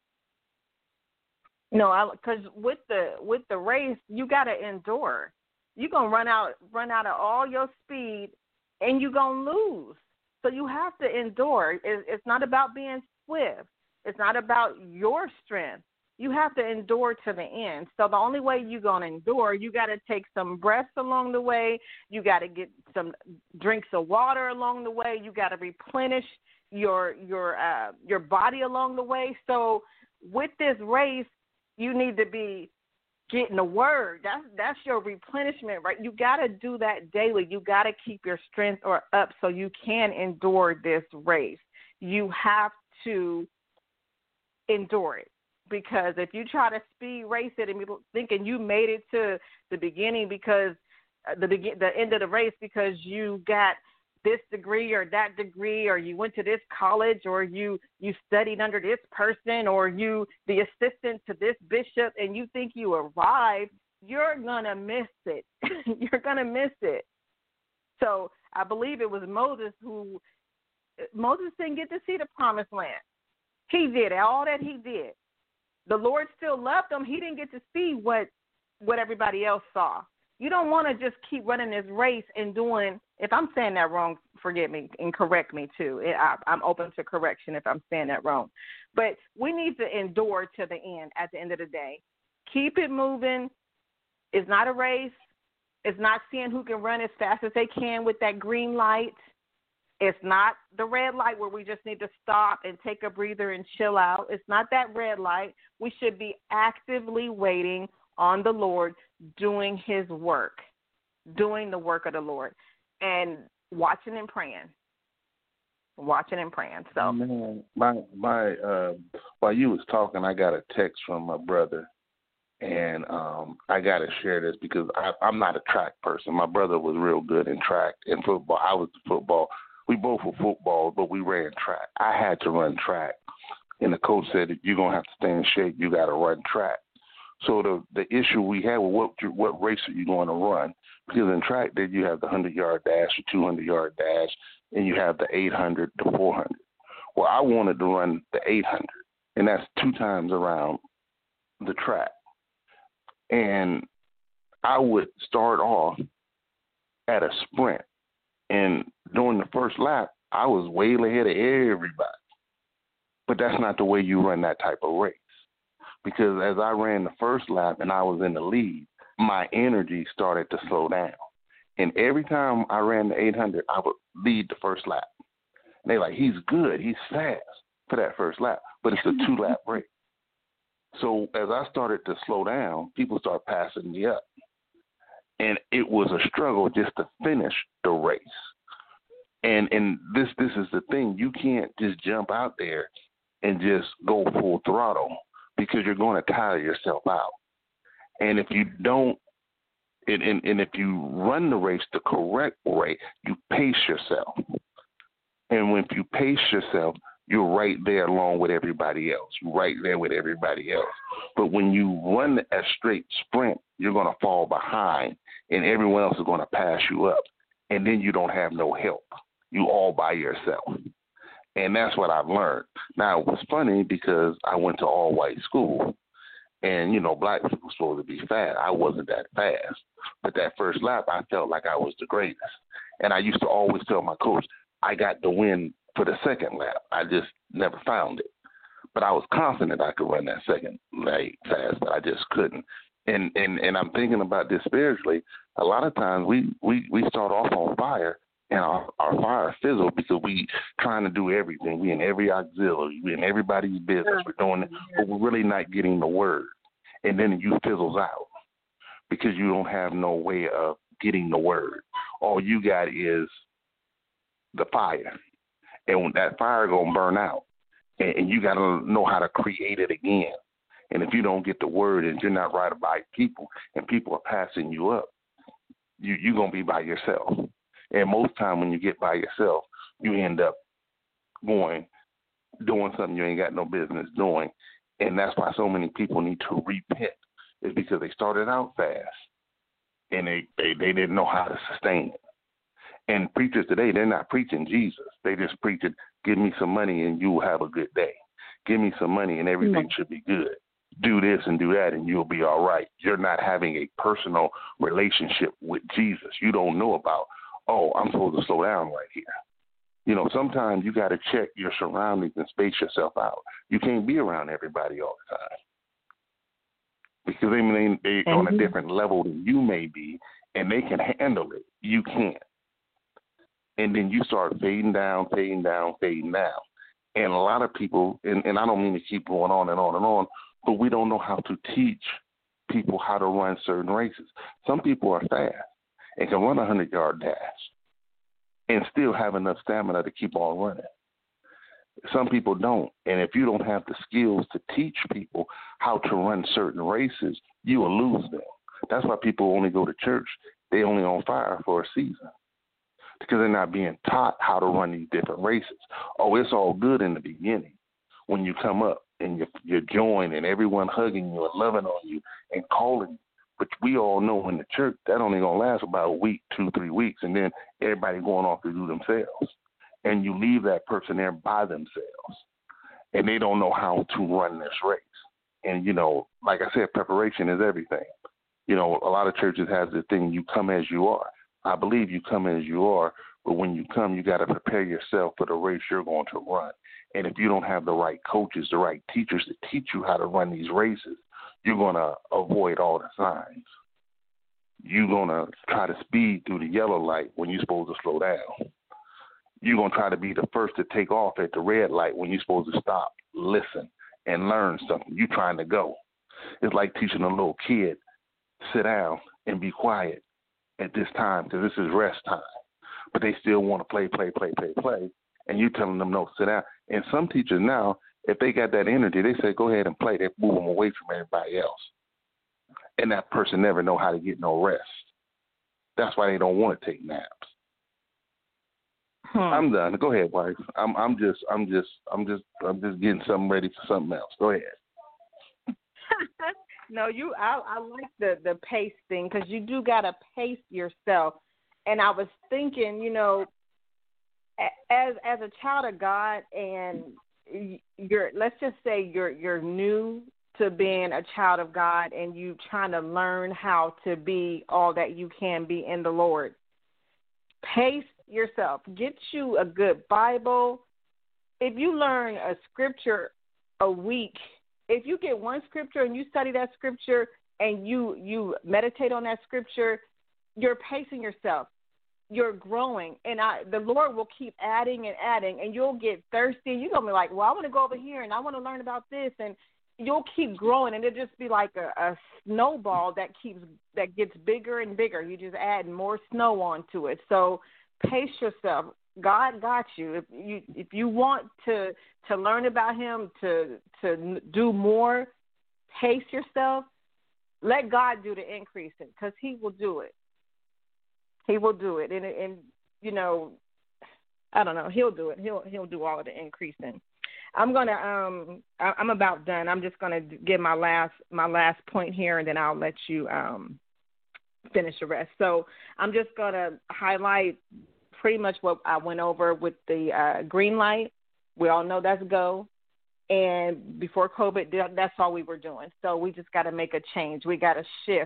No, because with the race, you got to endure. You're gonna run out of all your speed, and you're gonna lose. So you have to endure. It's not about being swift. It's not about your strength. You have to endure to the end. So the only way you're going to endure, you got to take some breaths along the way. You got to get some drinks of water along the way. You got to replenish your body along the way. So with this race, you need to be getting the word. That's your replenishment, right? You got to do that daily. You got to keep your strength up so you can endure this race. You have to endure it, because if you try to speed race it and people thinking you made it to the beginning because the end of the race because you got this degree or that degree, or you went to this college, or you studied under this person, or you the assistant to this bishop, and you think you arrived, you're gonna miss it. You're gonna miss it. So I believe it was Moses didn't get to see the promised land. He did all that he did. The Lord still loved him. He didn't get to see what everybody else saw. You don't want to just keep running this race and doing, if I'm saying that wrong, forgive me and correct me too. I'm open to correction if I'm saying that wrong. But we need to endure to the end at the end of the day. Keep it moving. It's not a race. It's not seeing who can run as fast as they can with that green light. It's not the red light where we just need to stop and take a breather and chill out. It's not that red light. We should be actively waiting on the Lord, doing his work, doing the work of the Lord, and watching and praying. So, man, while you was talking, I got a text from my brother, and I got to share this because I'm not a track person. My brother was real good in track and football. I was football. We both were football, but we ran track. I had to run track, and the coach said, you're going to have to stay in shape. You got to run track. So the issue we had was what race are you going to run? Because in track, then you have the 100-yard dash, the 200-yard dash, and you have the 800, the 400. Well, I wanted to run the 800, and that's 2 times around the track. And I would start off at a sprint. And during the first lap, I was way ahead of everybody. But that's not the way you run that type of race. Because as I ran the first lap and I was in the lead, my energy started to slow down. And every time I ran the 800, I would lead the first lap. And they're like, he's good, he's fast for that first lap. But it's a 2-lap race. So as I started to slow down, people started passing me up. And it was a struggle just to finish the race. And this is the thing. You can't just jump out there and just go full throttle because you're going to tire yourself out. And if you don't, and if you run the race the correct way, you pace yourself. And when you pace yourself, you're right there along with everybody else. You're right there with everybody else. But when you run a straight sprint, you're going to fall behind, and everyone else is going to pass you up. And then you don't have no help. You all by yourself. And that's what I've learned. Now, it was funny because I went to all-white school. And, black people supposed to be fast. I wasn't that fast. But that first lap, I felt like I was the greatest. And I used to always tell my coach, I got the win for the second lap. I just never found it. But I was confident I could run that second leg fast, but I just couldn't. And I'm thinking about this spiritually. A lot of times we start off on fire, and our fire fizzles because we trying to do everything. We in every auxiliary. We in everybody's business. We're doing it, but we're really not getting the word. And then you fizzles out because you don't have no way of getting the word. All you got is the fire. And when that fire going to burn out, and you got to know how to create it again. And if you don't get the word and you're not right about people and people are passing you up, you're going to be by yourself. And most time when you get by yourself, you end up doing something you ain't got no business doing. And that's why so many people need to repent, is because they started out fast and they didn't know how to sustain it. And preachers today, they're not preaching Jesus. They just preaching, give me some money and you will have a good day. Give me some money and everything should be good. Do this and do that and you'll be all right. You're not having a personal relationship with Jesus. You don't know about, oh, I'm supposed to slow down right here. You know, sometimes you got to check your surroundings and space yourself out. You can't be around everybody all the time because they on a different level than you may be, and they can handle it. You can't. And then you start fading down. And a lot of people, and I don't mean to keep going on and on and on, but we don't know how to teach people how to run certain races. Some people are fast and can run a 100-yard dash and still have enough stamina to keep on running. Some people don't. And if you don't have the skills to teach people how to run certain races, you will lose them. That's why people only go to church. They only on fire for a season, because they're not being taught how to run these different races. Oh, it's all good in the beginning when you come up and you're joined and everyone hugging you and loving on you and calling you. But we all know in the church that only going to last about a week, 2-3 weeks, and then everybody going off to do themselves. And you leave that person there by themselves, and they don't know how to run this race. And, you know, like I said, preparation is everything. You know, a lot of churches have this thing, you come as you are. I believe you come as you are, but when you come, you got to prepare yourself for the race you're going to run. And if you don't have the right coaches, the right teachers to teach you how to run these races, you're going to avoid all the signs. You're going to try to speed through the yellow light when you're supposed to slow down. You're going to try to be the first to take off at the red light when you're supposed to stop, listen, and learn something. You're trying to go. It's like teaching a little kid, sit down and be quiet at this time because this is rest time. But they still want to play, and you're telling them, no, sit down. And some teachers now, if they got that energy, they say, go ahead and play. They move them away from everybody else. And that person never know how to get no rest. That's why they don't want to take naps. I'm done. Go ahead, wife. I'm just getting something ready for something else. Go ahead. No, I like the pace thing, because you do gotta pace yourself. And I was thinking, you know, as a child of God, and let's just say you're new to being a child of God, and you trying to learn how to be all that you can be in the Lord. Pace yourself. Get you a good Bible. If you learn a scripture a week, if you get one scripture and you study that scripture and you meditate on that scripture, you're pacing yourself. You're growing. And the Lord will keep adding and adding, and you'll get thirsty. You're going to be like, well, I want to go over here and I want to learn about this. And you'll keep growing, and it'll just be like a snowball that gets bigger and bigger. You just add more snow onto it. So pace yourself. God got you. If you want to learn about Him, to do more, pace yourself. Let God do the increasing, because He will do it. He will do it, and you know, I don't know. He'll do it. He'll do all of the increasing. I'm about done. I'm just gonna give my last point here, and then I'll let you finish the rest. So I'm just gonna highlight pretty much what I went over with the green light. We all know that's go. And before COVID, that's all we were doing. So we just got to make a change. We got to shift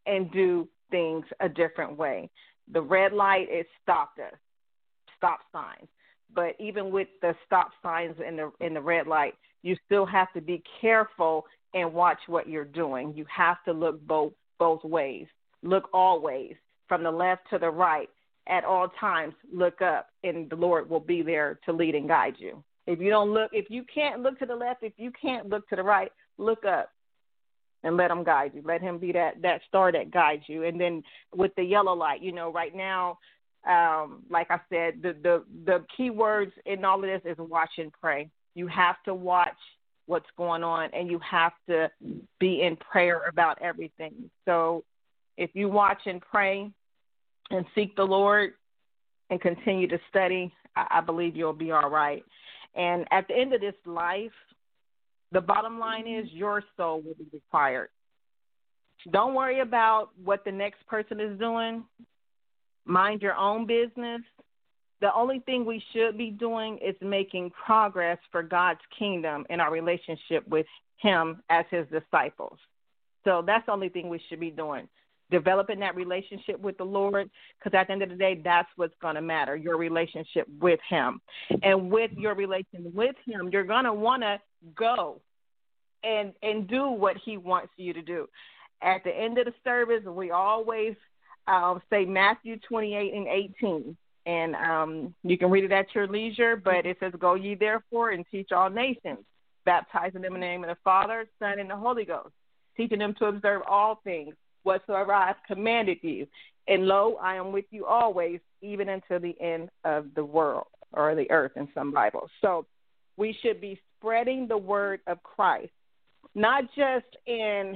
and do things a different way. The red light, it stopped us, stop signs. But even with the stop signs in the red light, you still have to be careful and watch what you're doing. You have to look both ways. Look always, from the left to the right. At all times, look up, and the Lord will be there to lead and guide you. If you can't look to the left, if you can't look to the right, look up and let him guide you. Let him be that star that guides you. And then with the yellow light, right now, like I said, the key words in all of this is watch and pray. You have to watch what's going on, and you have to be in prayer about everything. So if you watch and pray and seek the Lord and continue to study, I believe you'll be all right. And at the end of this life, the bottom line is your soul will be required. Don't worry about what the next person is doing. Mind your own business. The only thing we should be doing is making progress for God's kingdom in our relationship with him as his disciples. So that's the only thing we should be doing, developing that relationship with the Lord, because at the end of the day, that's what's going to matter, your relationship with him. And with your relation with him, you're going to want to go and do what he wants you to do. At the end of the service, we always say Matthew 28:18. And you can read it at your leisure, but it says, go ye therefore and teach all nations, baptizing them in the name of the Father, Son, and the Holy Ghost, teaching them to observe all things whatsoever I have commanded you. And lo, I am with you always, even until the end of the world, or the earth in some Bibles. So we should be spreading the word of Christ, not just in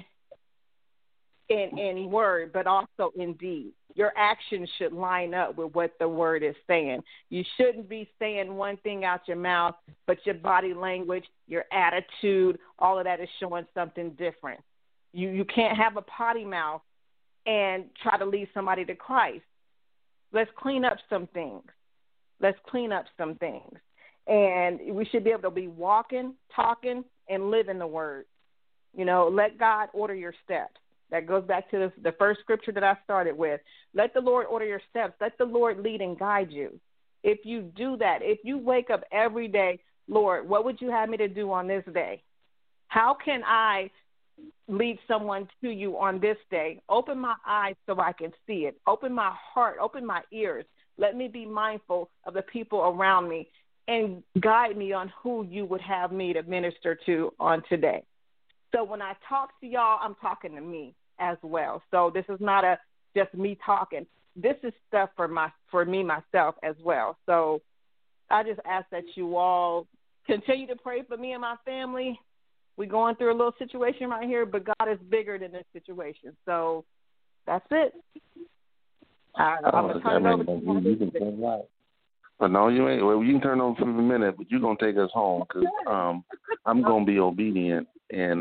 word, but also in deed. Your actions should line up with what the word is saying. You shouldn't be saying one thing out your mouth, but your body language, your attitude, all of that is showing something different. You can't have a potty mouth and try to lead somebody to Christ. Let's clean up some things. And we should be able to be walking, talking, and living the word. Let God order your steps. That goes back to the first scripture that I started with. Let the Lord order your steps. Let the Lord lead and guide you. If you do that, if you wake up every day, Lord, what would you have me to do on this day? How can I lead someone to you on this day? Open my eyes so I can see it. Open my heart. Open my ears. Let me be mindful of the people around me and guide me on who you would have me to minister to on today. So when I talk to y'all, I'm talking to me as well. So this is not just me talking. This is stuff for me myself as well. So I just ask that you all continue to pray for me and my family. We're going through a little situation right here, but God is bigger than this situation. So that's it. I'm going to turn it over to you. But no, you ain't. Well, you can turn over for a minute, but you're going to take us home because I'm going to be obedient and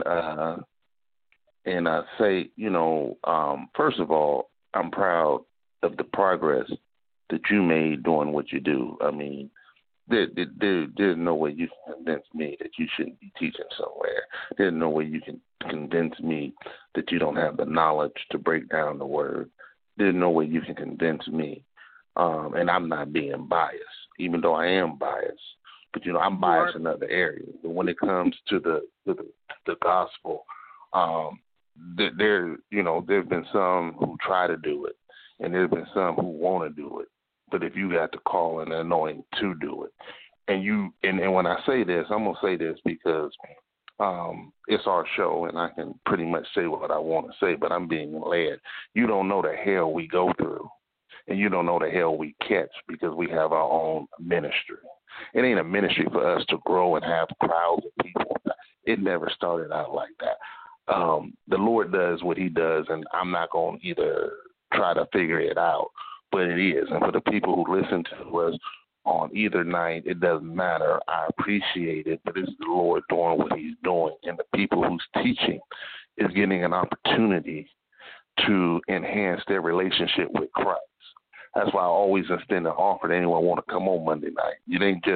say, first of all, I'm proud of the progress that you made doing what you do. I mean, there's no way you can convince me that you shouldn't be teaching somewhere. There's no way you can convince me that you don't have the knowledge to break down the word. There's no way you can convince me. And I'm not being biased, even though I am biased. But, I'm biased in other areas. But when it comes to the gospel, there's been some who try to do it, and there's been some who want to do it. But if you got the call and the anointing to do it, and when I say this, I'm going to say this because it's our show, and I can pretty much say what I want to say, but I'm being led. You don't know the hell we go through. And you don't know the hell we catch because we have our own ministry. It ain't a ministry for us to grow and have crowds of people. It never started out like that. The Lord does what he does, and I'm not going to either try to figure it out, but it is. And for the people who listen to us on either night, it doesn't matter. I appreciate it, but it's the Lord doing what he's doing. And the people who's teaching is getting an opportunity to enhance their relationship with Christ. That's why I always extend an offer to anyone who want to come on Monday night. It ain't just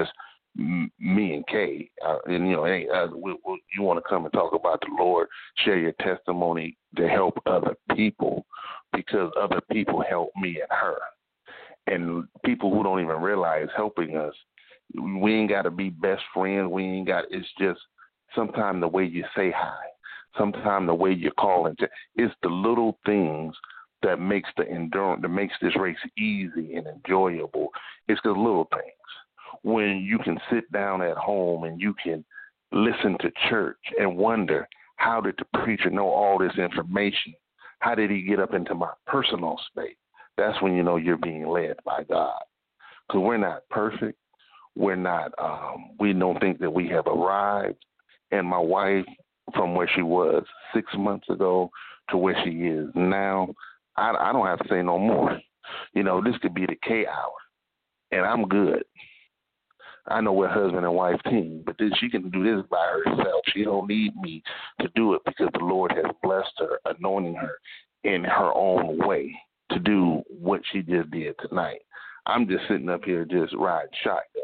me and Kay, and hey, you want to come and talk about the Lord, share your testimony to help other people, because other people help me and her, and people who don't even realize helping us. We ain't got to be best friends. It's just sometimes the way you say hi, sometimes the way you call and it's the little things that makes that makes this race easy and enjoyable. It's the little things. When you can sit down at home and you can listen to church and wonder, how did the preacher know all this information? How did he get up into my personal space? That's when you know you're being led by God. Because we're not perfect. We're not, we don't think that we have arrived. And my wife, from where she was 6 months ago to where she is now, I don't have to say no more. This could be the K hour, and I'm good. I know we're husband and wife team, but then she can do this by herself. She don't need me to do it because the Lord has blessed her, anointing her in her own way to do what she just did tonight. I'm just sitting up here just riding shotgun.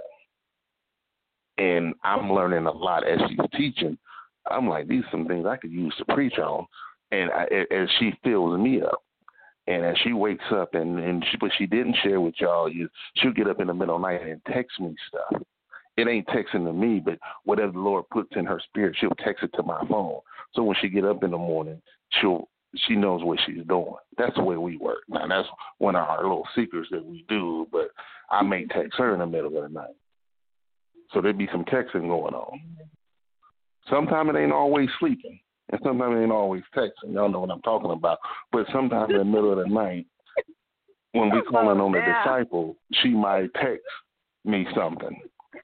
And I'm learning a lot as she's teaching. I'm like, these are some things I could use to preach on. And as she fills me up, and as she wakes up, but she didn't share with y'all, she'll get up in the middle of the night and text me stuff. It ain't texting to me, but whatever the Lord puts in her spirit, she'll text it to my phone. So when she get up in the morning, she knows what she's doing. That's the way we work. Now, that's one of our little secrets that we do, but I may text her in the middle of the night. So there'd be some texting going on. Sometimes it ain't always sleeping, and sometimes it ain't always texting. Y'all know what I'm talking about. But sometimes in the middle of the night, when we calling on the disciple, she might text me something.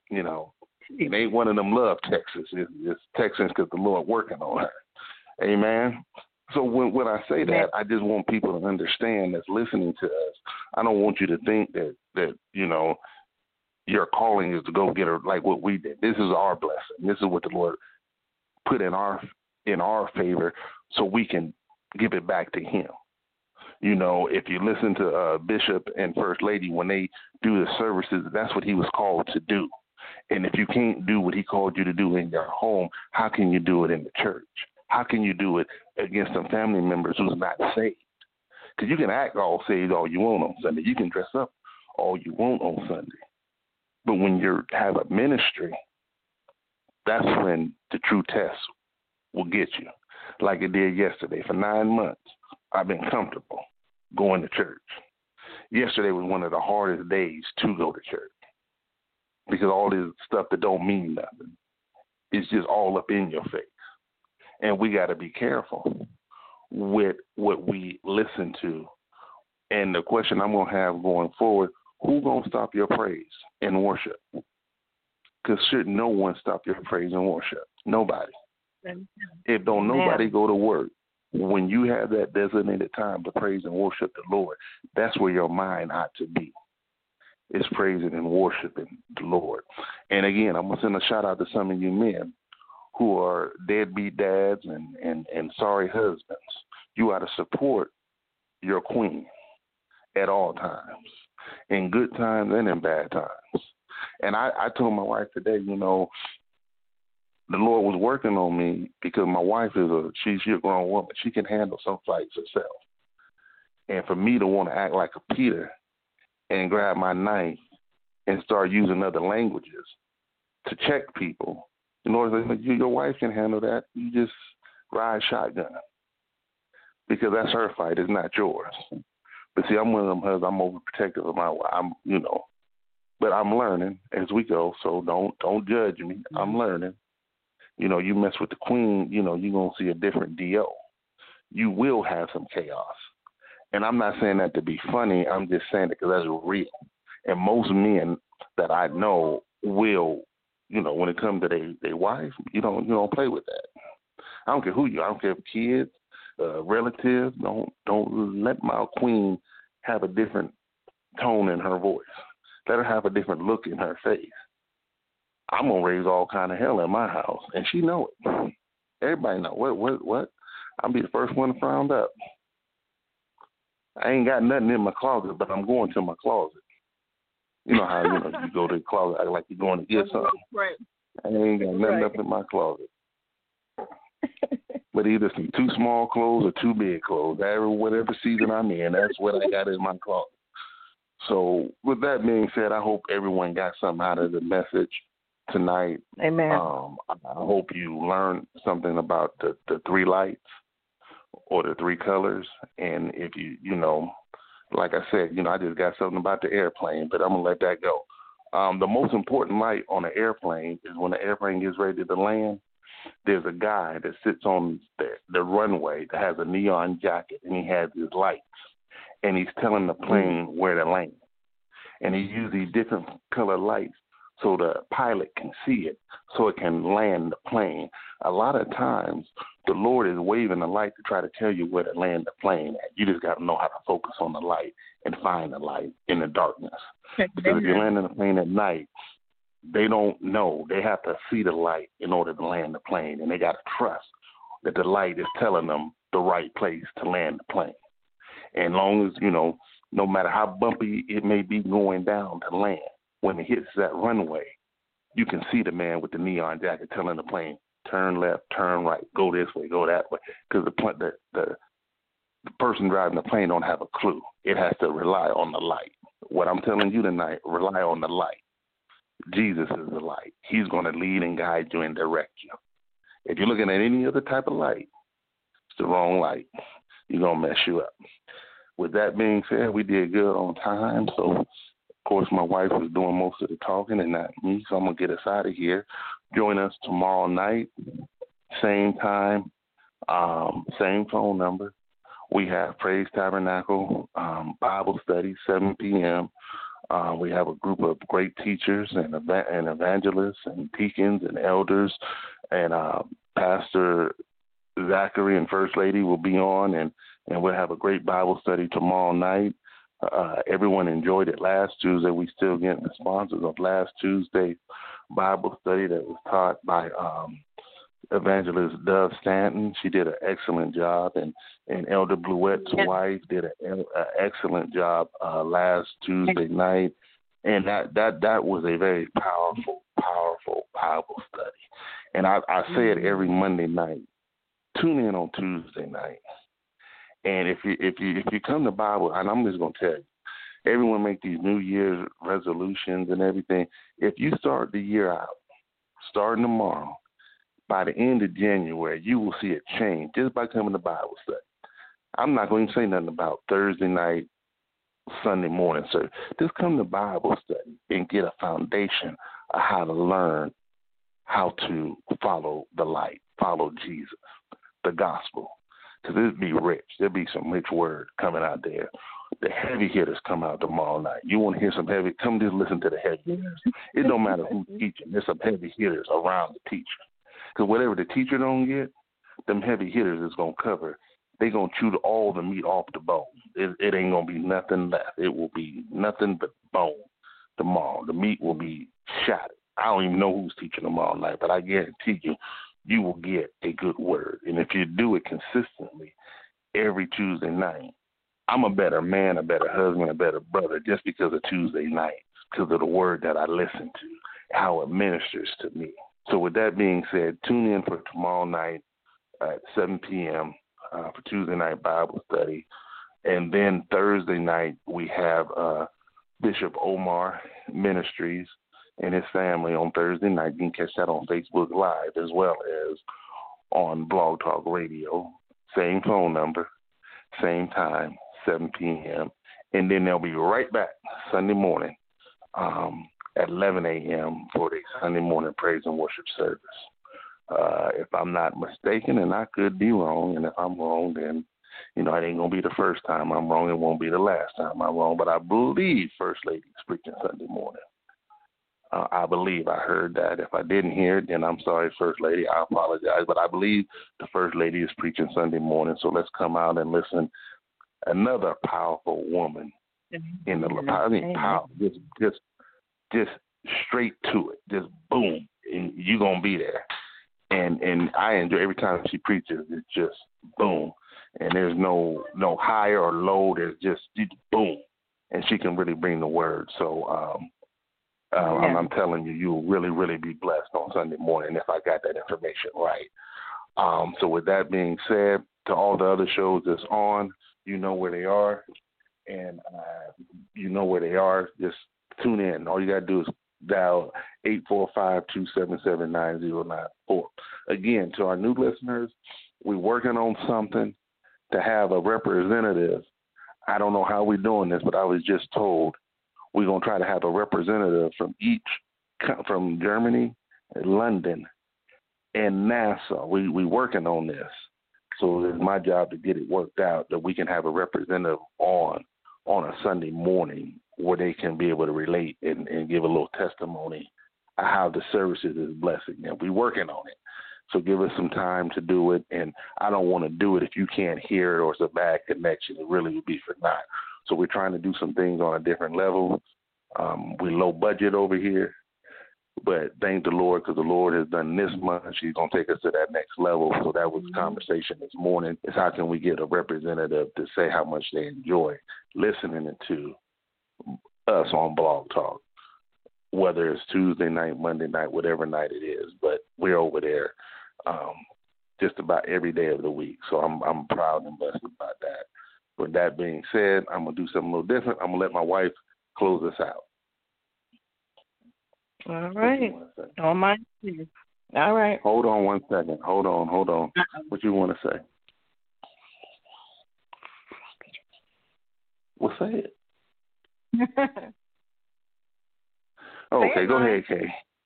It ain't one of them love texts. It's texting because the Lord working on her. Amen. So when I say that, I just want people to understand that's listening to us. I don't want you to think that your calling is to go get her like what we did. This is our blessing. This is what the Lord put in our favor so we can give it back to him. If you listen to Bishop and First Lady, when they do the services, that's what he was called to do. And if you can't do what he called you to do in your home, how can you do it in the church? How can you do it against some family members who's not saved? Because you can act all saved all you want on Sunday. You can dress up all you want on Sunday. But when you have a ministry, that's when the true test will get you. Like it did yesterday. For 9 months, I've been comfortable going to church. Yesterday was one of the hardest days to go to church because all this stuff that don't mean nothing is just all up in your face. And we got to be careful with what we listen to. And the question I'm going to have going forward, who's going to stop your praise and worship? Because should no one stop your praise and worship? Nobody. If don't nobody go to work, when you have that designated time to praise and worship the Lord, that's where your mind ought to be. It's praising and worshiping the Lord. And again, I'm going to send a shout out to some of you men who are deadbeat dads and sorry husbands. You ought to support your queen at all times, in good times and in bad times. And I told my wife today, the Lord was working on me because my wife she's a grown woman. She can handle some fights herself. And for me to want to act like a Peter and grab my knife and start using other languages to check people, your wife can handle that. You just ride shotgun because that's her fight. It's not yours. But see, I'm one of them husbands. I'm overprotective of my wife. But I'm learning as we go. So don't judge me. I'm learning. You mess with the queen, you're going to see a different DO. You will have some chaos. And I'm not saying that to be funny. I'm just saying it because that's real. And most men that I know will, when it comes to their wife, you don't play with that. I don't care who you are. I don't care if kids, relatives. Don't let my queen have a different tone in her voice. Let her have a different look in her face. I'm going to raise all kind of hell in my house, and she know it. Everybody know. What? I'll be the first one frowned up. I ain't got nothing in my closet, but I'm going to my closet. You know how you go to the closet act like you're going to get something. Right. I ain't got nothing up in my closet. But either some too small clothes or too big clothes. Whatever season I'm in, that's what I got in my closet. So with that being said, I hope everyone got something out of the message tonight. Amen. I hope you learned something about the three lights or the three colors. And if like I said, I just got something about the airplane, but I'm going to let that go. The most important light on an airplane is when the airplane gets ready to land, there's a guy that sits on the runway that has a neon jacket, and he has his lights, and he's telling the plane where to land. And he uses these different color lights so the pilot can see it, so it can land the plane. A lot of times, the Lord is waving the light to try to tell you where to land the plane at. You just got to know how to focus on the light and find the light in the darkness. Because if you're landing the plane at night, they don't know. They have to see the light in order to land the plane, and they got to trust that the light is telling them the right place to land the plane. And long as, no matter how bumpy it may be going down to land, when it hits that runway, you can see the man with the neon jacket telling the plane, turn left, turn right, go this way, go that way. Because the person driving the plane don't have a clue. It has to rely on the light. What I'm telling you tonight, rely on the light. Jesus is the light. He's going to lead and guide you and direct you. If you're looking at any other type of light, it's the wrong light. You're going to mess you up. With that being said, we did good on time. So, of course, my wife was doing most of the talking and not me, so I'm going to get us out of here. Join us tomorrow night, same time, same phone number. We have Praise Tabernacle Bible study, 7 p.m. We have a group of great teachers and evangelists and deacons and elders, and Pastor Zachary and First Lady will be on, and we'll have a great Bible study tomorrow night. Everyone enjoyed it last Tuesday. We still getting the sponsors of last Tuesday's Bible study that was taught by Evangelist Dove Stanton. She did an excellent job, and Elder Bluette's wife did an excellent job last Tuesday night. And that was a very powerful Bible study. And I say it every Monday night. Tune in on Tuesday night. And if you come to Bible, and I'm just going to tell you, everyone make these New Year's resolutions and everything. If you start the year out, starting tomorrow, by the end of January, you will see a change just by coming to Bible study. I'm not going to say nothing about Thursday night, Sunday morning, sir. Just come to Bible study and get a foundation of how to learn how to follow the light, follow Jesus, the gospel. Because it'll be rich. There'll be some rich word coming out there. The heavy hitters come out tomorrow night. You want to hear some heavy, come just listen to the heavy hitters. It don't matter who's teaching. There's some heavy hitters around the teacher. Because whatever the teacher don't get, them heavy hitters is going to cover. They're going to chew all the meat off the bone. It ain't going to be nothing left. It will be nothing but bone tomorrow. The meat will be shattered. I don't even know who's teaching tomorrow night, but I guarantee you, you will get a good word. And if you do it consistently every Tuesday night, I'm a better man, a better husband, a better brother just because of Tuesday night, because of the word that I listen to, how it ministers to me. So with that being said, tune in for tomorrow night at 7 p.m. For Tuesday night Bible study. And then Thursday night, we have Bishop Omar Ministries and his family on Thursday night. You can catch that on Facebook Live as well as on Blog Talk Radio. Same phone number, same time, 7 p.m. And then they'll be right back Sunday morning at 11 a.m. for the Sunday morning praise and worship service. If I'm not mistaken, and I could be wrong, and if I'm wrong, then, it ain't going to be the first time I'm wrong. It won't be the last time I'm wrong. But I believe First Lady is preaching Sunday morning. I believe I heard that. If I didn't hear it, then I'm sorry, First Lady. I apologize. But I believe the First Lady is preaching Sunday morning. So let's come out and listen. Another powerful woman in the power, just straight to it, just boom, and you're gonna be there. And I enjoy every time she preaches. It's just boom, and there's no higher or low. There's just boom, and she can really bring the word. So I'm telling you, you'll really, really be blessed on Sunday morning if I got that information right. So with that being said, to all the other shows that's on, you know where they are, and you know where they are. Just tune in. All you got to do is dial 845-277-9094. Again, to our new listeners, we're working on something to have a representative. I don't know how we're doing this, but I was just told we're going to try to have a representative from Germany, London, and NASA. We're working on this. So it's my job to get it worked out that we can have a representative on a Sunday morning where they can be able to relate and give a little testimony of how the services is blessing them. We're working on it. So give us some time to do it. And I don't want to do it if you can't hear it or it's a bad connection. It really would be for naught. So we're trying to do some things on a different level. We're low budget over here. But thank the Lord, because the Lord has done this much. He's going to take us to that next level. So that was the conversation this morning, is how can we get a representative to say how much they enjoy listening to us on Blog Talk, whether it's Tuesday night, Monday night, whatever night it is. But we're over there just about every day of the week. So I'm proud and blessed about that. With that being said, I'm going to do something a little different. I'm going to let my wife close us out. All right. On my all right. Hold on one second. Hold on. What you want to say? Well, say it. Okay, go ahead, Kay.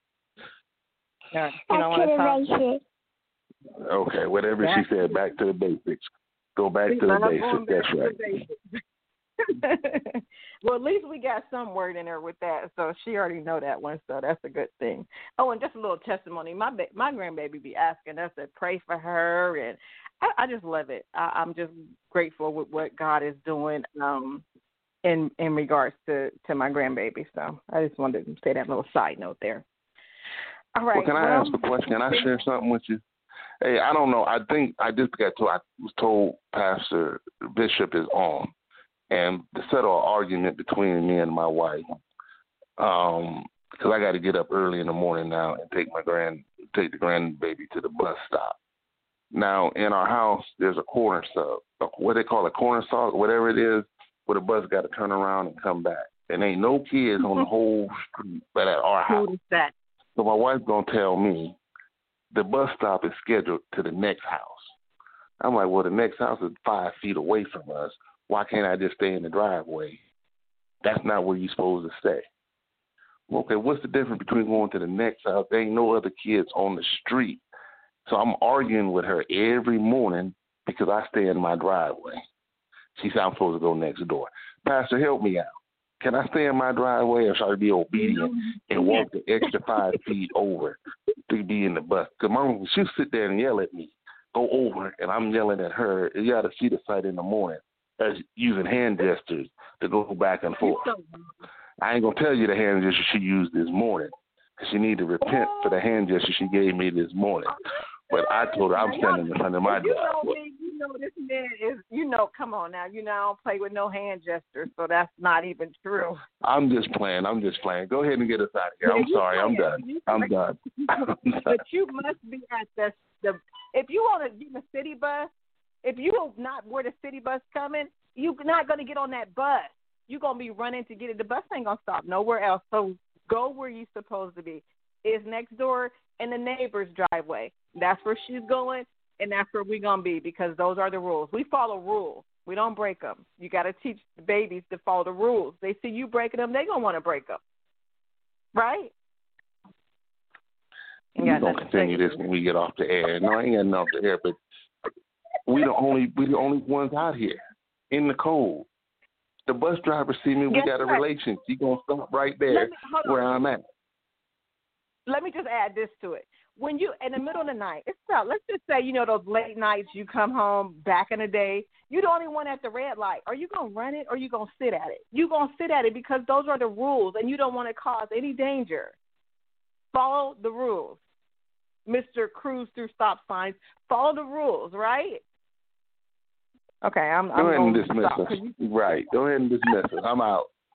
Yeah, you don't want to talk? Okay, whatever she said, back to the basics. Go back to the basics. That's right. Well, at least we got some word in there with that, so she already know that one, so that's a good thing. Oh, and just a little testimony. My grandbaby be asking us to pray for her, and I just love it. I'm just grateful with what God is doing in regards to my grandbaby. So I just wanted to say that little side note there. All right. Well, can I ask a question? Can I share something with you? Hey, I don't know. I think I just got told. I was told Pastor Bishop is on. And to settle an argument between me and my wife, because I got to get up early in the morning now and take the grandbaby to the bus stop. Now, in our house, there's a corner stop, what they call a corner stop, whatever it is, where the bus got to turn around and come back. And ain't no kids on the whole street but at our house. So my wife's going to tell me the bus stop is scheduled to the next house. I'm like, well, the next house is 5 feet away from us. Why can't I just stay in the driveway? That's not where you're supposed to stay. Okay, what's the difference between going to the next house? There ain't no other kids on the street. So I'm arguing with her every morning because I stay in my driveway. She said I'm supposed to go next door. Pastor, help me out. Can I stay in my driveway, or should I be obedient and walk the extra 5 feet over to be in the bus? Because Mom, she'll sit there and yell at me, go over, and I'm yelling at her. You got to see the sight in the morning. As using hand gestures to go back and forth. I ain't going to tell you the hand gesture she used this morning. She need to repent for the hand gesture she gave me this morning. But I told her I'm standing in front of my driveway. You know this man is, come on now. I don't play with no hand gestures, so that's not even true. I'm just playing. Go ahead and get us out of here. I'm sorry. I'm done. I'm done. But you must be at the if you want to get in a city bus, if you are not where the city bus coming, you're not going to get on that bus. You're going to be running to get it. The bus ain't going to stop nowhere else. So go where you're supposed to be. It's next door in the neighbor's driveway. That's where she's going, and that's where we're going to be, because those are the rules. We follow rules. We don't break them. You got to teach the babies to follow the rules. They see you breaking them, they're going to want to break them. Right? We're going to continue this when we get off the air. No, I ain't getting off the air, but we the only ones out here in the cold. The bus driver see me. We got a relationship. He gonna stop right there where I'm at. Let me just add this to it. When you in the middle of the night, let's just say those late nights you come home back in the day. You're the only one at the red light. Are you gonna run it or are you gonna sit at it? You're gonna sit at it because those are the rules, and you don't want to cause any danger. Follow the rules, Mr. Cruise through stop signs. Follow the rules, right? Okay, I'm go ahead and dismiss us. Right. Go ahead and dismiss us. I'm out.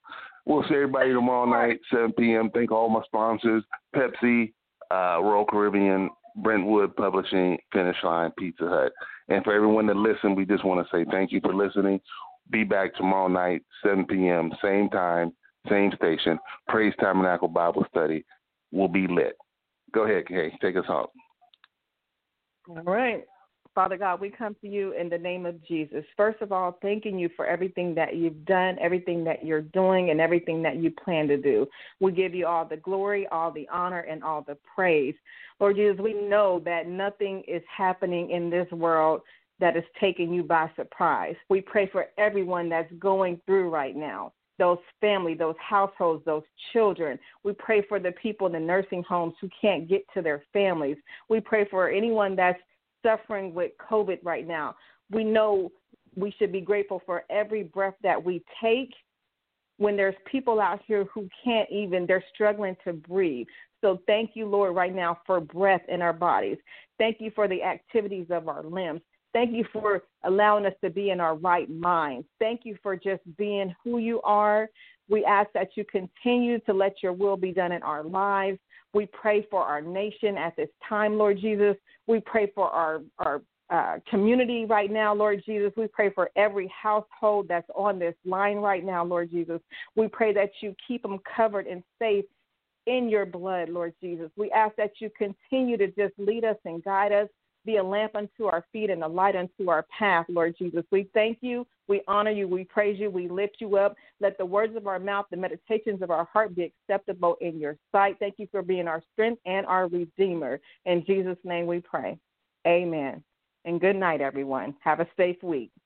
We'll see everybody tomorrow night, 7 p.m. Thank all my sponsors, Pepsi, Royal Caribbean, Brentwood Publishing, Finish Line, Pizza Hut. And for everyone that listened, we just want to say thank you for listening. Be back tomorrow night, 7 p.m., same time, same station. Praise Tabernacle Bible Study will be lit. Go ahead, Kay. Take us home. All right. Father God, we come to you in the name of Jesus. First of all, thanking you for everything that you've done, everything that you're doing, and everything that you plan to do. We give you all the glory, all the honor, and all the praise. Lord Jesus, we know that nothing is happening in this world that is taking you by surprise. We pray for everyone that's going through right now, those families, those households, those children. We pray for the people in the nursing homes who can't get to their families. We pray for anyone that's suffering with COVID right now. We know we should be grateful for every breath that we take when there's people out here who can't even, they're struggling to breathe. So thank you, Lord, right now for breath in our bodies. Thank you for the activities of our limbs. Thank you for allowing us to be in our right minds. Thank you for just being who you are. We ask that you continue to let your will be done in our lives. We pray for our nation at this time, Lord Jesus. We pray for our community right now, Lord Jesus. We pray for every household that's on this line right now, Lord Jesus. We pray that you keep them covered and safe in your blood, Lord Jesus. We ask that you continue to just lead us and guide us, be a lamp unto our feet and a light unto our path, Lord Jesus. We thank you, we honor you, we praise you, we lift you up. Let the words of our mouth, the meditations of our heart be acceptable in your sight. Thank you for being our strength and our Redeemer. In Jesus' name we pray. Amen. And good night, everyone. Have a safe week.